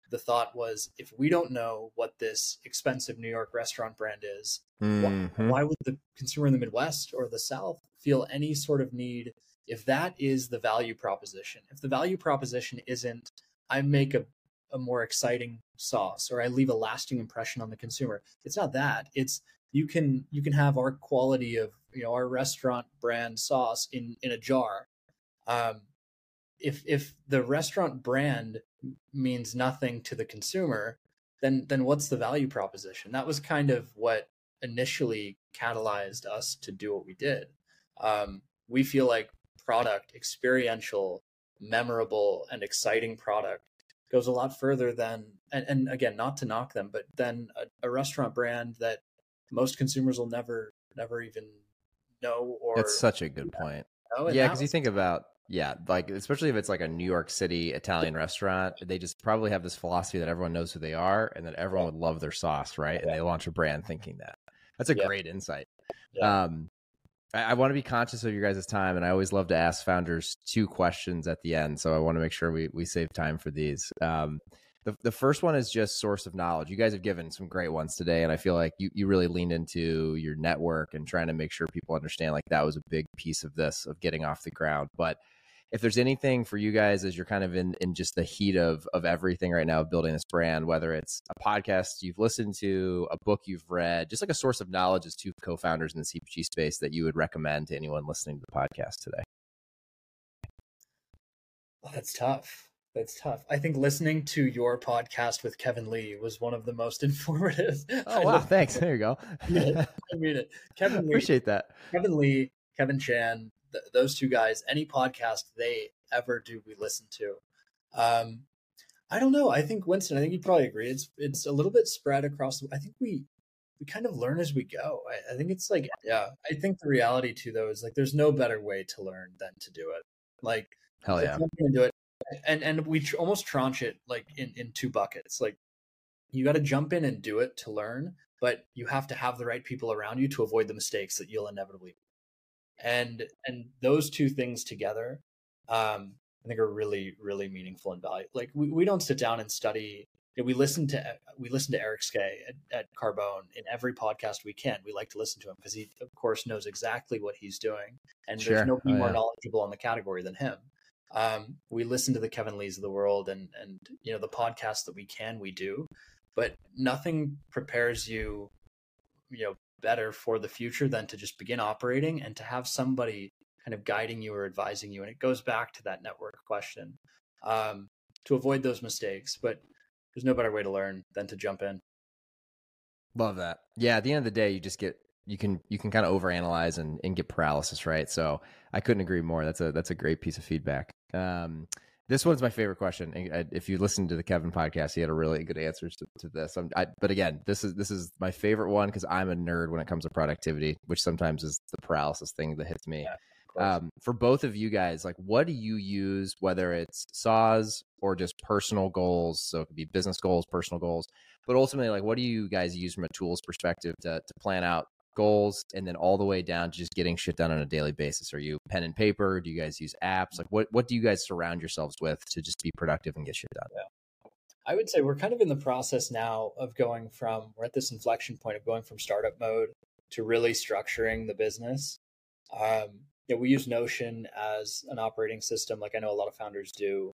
Speaker 2: the thought was, if we don't know what this expensive New York restaurant brand is,
Speaker 1: Mm-hmm.
Speaker 2: why, why would the consumer in the Midwest or the South feel any sort of need if that is the value proposition? If the value proposition isn't, I make a, a more exciting sauce or I leave a lasting impression on the consumer, it's not that. It's you can you can have our quality of, you know, our restaurant brand sauce in in a jar. Um, if if the restaurant brand means nothing to the consumer, then then what's the value proposition? That was kind of what initially catalyzed us to do what we did. Um, we feel like product, experiential, memorable, and exciting product goes a lot further than, and, and again, not to knock them, but then a, a restaurant brand that most consumers will never, never even know. Or
Speaker 1: That's such a good point.
Speaker 2: know. And
Speaker 1: Yeah,
Speaker 2: that
Speaker 1: because you
Speaker 2: was-
Speaker 1: think about, yeah, like especially if it's like a New York City Italian restaurant, they just probably have this philosophy that everyone knows who they are and that everyone would love their sauce, right? And they launch a brand thinking that. That's a
Speaker 2: Yeah.
Speaker 1: great insight.
Speaker 2: Yeah.
Speaker 1: Um, I, I want to be conscious of your guys' time, and I always love to ask founders two questions at the end. So I want to make sure we we save time for these. Um, the the first one is just source of knowledge. You guys have given some great ones today, and I feel like you you really leaned into your network and trying to make sure people understand like that was a big piece of this of getting off the ground. But if there's anything for you guys as you're kind of in, in just the heat of, of everything right now of building this brand, whether it's a podcast you've listened to, a book you've read, just like a source of knowledge as two co-founders in the C P G space that you would recommend to anyone listening to the podcast today.
Speaker 2: Oh, that's tough. That's tough. I think listening to your podcast with Kevin Lee was one of the most informative.
Speaker 1: Oh,
Speaker 2: I
Speaker 1: wow.
Speaker 2: love-
Speaker 1: Thanks. There you go.
Speaker 2: Yeah, I mean it. Kevin Lee,
Speaker 1: Appreciate that.
Speaker 2: Kevin Lee, Kevin Chan, th- those two guys, any podcast they ever do, we listen to. Um, I don't know. I think Winston, I think you'd probably agree. It's it's a little bit spread across. The, I think we we kind of learn as we go. I, I think it's like, yeah. I think the reality too, though, is like there's no better way to learn than to do it. Like,
Speaker 1: Hell
Speaker 2: if
Speaker 1: yeah.
Speaker 2: I'm gonna do it, and and we tr- almost tranche it like in in two buckets. Like, you got to jump in and do it to learn, but you have to have the right people around you to avoid the mistakes that you'll inevitably make. And and those two things together, um, I think are really, really meaningful and valuable. Like we, we don't sit down and study. You know, we listen to we listen to Eric Skay at, at Carbone in every podcast we can. We like to listen to him because he, of course, knows exactly what he's doing, and
Speaker 1: Sure.
Speaker 2: there's nobody
Speaker 1: Oh,
Speaker 2: more
Speaker 1: yeah.
Speaker 2: knowledgeable on the category than him. Um, we listen to the Kevin Lees of the world, and and you know the podcasts that we can, we do, but nothing prepares you, you know, better for the future than to just begin operating and to have somebody kind of guiding you or advising you. And it goes back to that network question, um, to avoid those mistakes. But there's no better way to learn than to jump in.
Speaker 1: Love that. Yeah. At the end of the day, you just get, you can, you can kind of overanalyze and, and get paralysis, right? So I couldn't agree more. That's a, that's a great piece of feedback. Um, this one's my favorite question. And, uh, If you listen to the Kevin podcast, he had a really good answers to, to this. I'm, I, but again, this is this is my favorite one because I'm a nerd when it comes to productivity, which sometimes is the paralysis thing that hits me.
Speaker 2: Yeah, of course.
Speaker 1: Um, for both of you guys, like, what do you use, whether it's S A Ws or just personal goals? So it could be business goals, personal goals, but ultimately, like, what do you guys use from a tools perspective to to plan out goals, and then all the way down to just getting shit done on a daily basis? Are you pen and paper? Do you guys use apps? Like, what what do you guys surround yourselves with to just be productive and get shit done?
Speaker 2: I would say we're kind of in the process now of going from, we're at this inflection point of going from startup mode to really structuring the business. Um, yeah, we use Notion as an operating system, like I know a lot of founders do.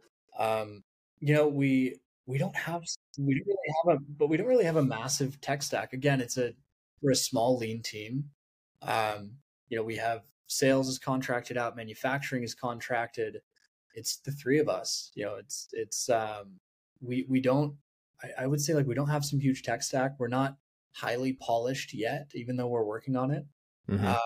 Speaker 2: Um, you know, we we don't have we don't really have a but we don't really have a massive tech stack. Again, it's a we're a small lean team. Um, you know, we have sales is contracted out, manufacturing is contracted. It's the three of us. You know, it's it's um, we we don't. I, I would say like we don't have some huge tech stack. We're not highly polished yet, even though we're working on it.
Speaker 1: Mhm.
Speaker 2: Uh,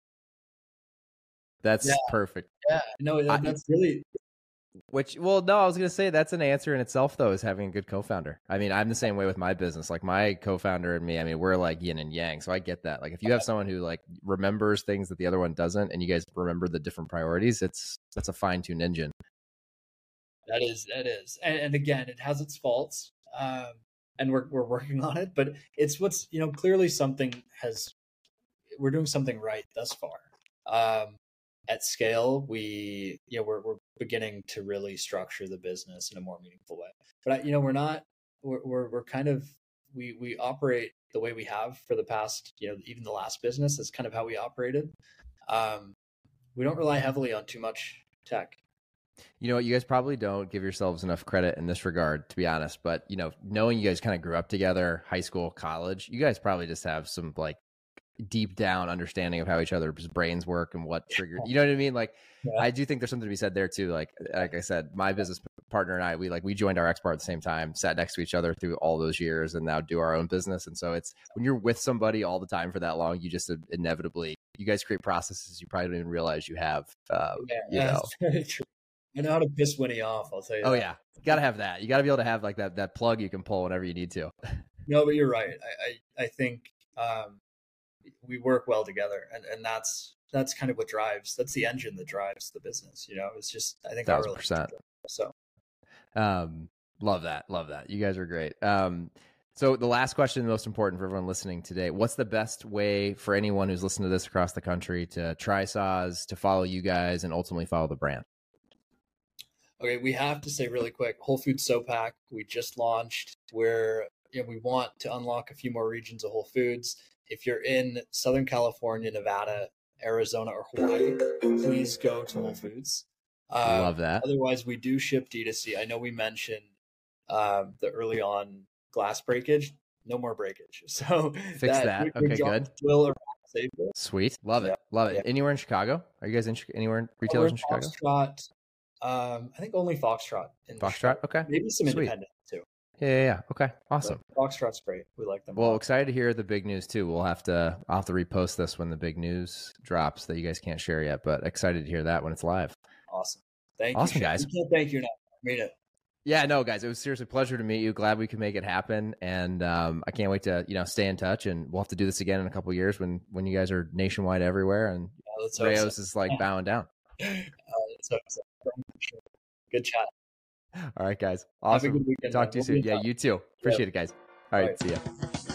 Speaker 1: That's
Speaker 2: yeah.
Speaker 1: perfect.
Speaker 2: yeah, no, that,
Speaker 1: I-
Speaker 2: that's really
Speaker 1: Which, well, no, I was going to say that's an answer in itself, though, is having a good co-founder. I mean, I'm the same way with my business. Like my co-founder and me, I mean, we're like yin and yang. So I get that. Like if you have someone who like remembers things that the other one doesn't, and you guys remember the different priorities, it's, that's a fine-tuned engine.
Speaker 2: that is that is, and, and again, it has its faults, um, and we're we're working on it. But it's what's you know clearly something has we're doing something right thus far. Um, at scale, we, you know, we're, we're beginning to really structure the business in a more meaningful way. But, you know, we're not, we're, we're, we're kind of, we, we operate the way we have for the past, you know, even the last business is kind of how we operated. Um, we don't rely heavily on too much tech.
Speaker 1: You know what? You guys probably don't give yourselves enough credit in this regard, to be honest. But, you know, knowing you guys kind of grew up together, high school, college, you guys probably just have some like deep down understanding of how each other's brains work and what triggered, you know what I mean? Like, yeah. I do think there's something to be said there too. Like, like I said, my business partner and I, we like, we joined our X-Bar at the same time, sat next to each other through all those years and now do our own business. And so it's, when you're with somebody all the time for that long, you just inevitably, you guys create processes you probably don't even realize you have, uh,
Speaker 2: yeah,
Speaker 1: you know.
Speaker 2: That's very true. I know how to piss Winnie off. I'll tell you.
Speaker 1: Oh
Speaker 2: that.
Speaker 1: yeah. You gotta have that. You gotta be able to have like that, that plug you can pull whenever you need to.
Speaker 2: No, but you're right. I, I, I think, um, we work well together, and, and that's that's kind of what drives, that's the engine that drives the business, you know. It's just, I think,
Speaker 1: thousand percent.
Speaker 2: So
Speaker 1: um love that love that you guys are great. Um so the last question, the most important for everyone listening today, what's the best way for anyone who's listening to this across the country to try Saws, to follow you guys, and ultimately follow the brand?
Speaker 2: Okay, we have to say really quick, Whole Foods SoPac, we just launched. Where, you know, we want to unlock a few more regions of Whole Foods. If you're in Southern California, Nevada, Arizona, or Hawaii, please go to Whole Foods. Um,
Speaker 1: Love that.
Speaker 2: Otherwise, we do ship D two C. I know we mentioned um, the early on glass breakage. No more breakage. So
Speaker 1: fix that. that. Okay, good.
Speaker 2: Will
Speaker 1: Sweet. Love it. Yeah. Love it. Yeah. Anywhere in Chicago? Are you guys in anywhere in retailers in Chicago?
Speaker 2: Foxtrot. Um, I think only Foxtrot. In
Speaker 1: Foxtrot.
Speaker 2: Chicago.
Speaker 1: Okay.
Speaker 2: Maybe some
Speaker 1: Sweet.
Speaker 2: independent too.
Speaker 1: Yeah, yeah, yeah. Okay, awesome.
Speaker 2: But Foxtrot's great. We like them.
Speaker 1: Well, excited to hear the big news too. We'll have to, I'll have to repost this when the big news drops that you guys can't share yet, but excited to hear that when it's live.
Speaker 2: Awesome. Thank
Speaker 1: awesome,
Speaker 2: you.
Speaker 1: Awesome, guys.
Speaker 2: I can't thank you enough. I made it.
Speaker 1: Yeah, no, guys, it was seriously a pleasure to meet you. Glad we could make it happen, and um, I can't wait to, you know, stay in touch. And we'll have to do this again in a couple of years when when you guys are nationwide everywhere, and yeah, Rao's is like bowing down.
Speaker 2: Uh, so, so. Good chat.
Speaker 1: All right, guys. Awesome.
Speaker 2: Have a good weekend,
Speaker 1: Talk
Speaker 2: man.
Speaker 1: to you
Speaker 2: We'll
Speaker 1: soon. Yeah, you too. Appreciate yeah. it, guys. All right, All right. See ya.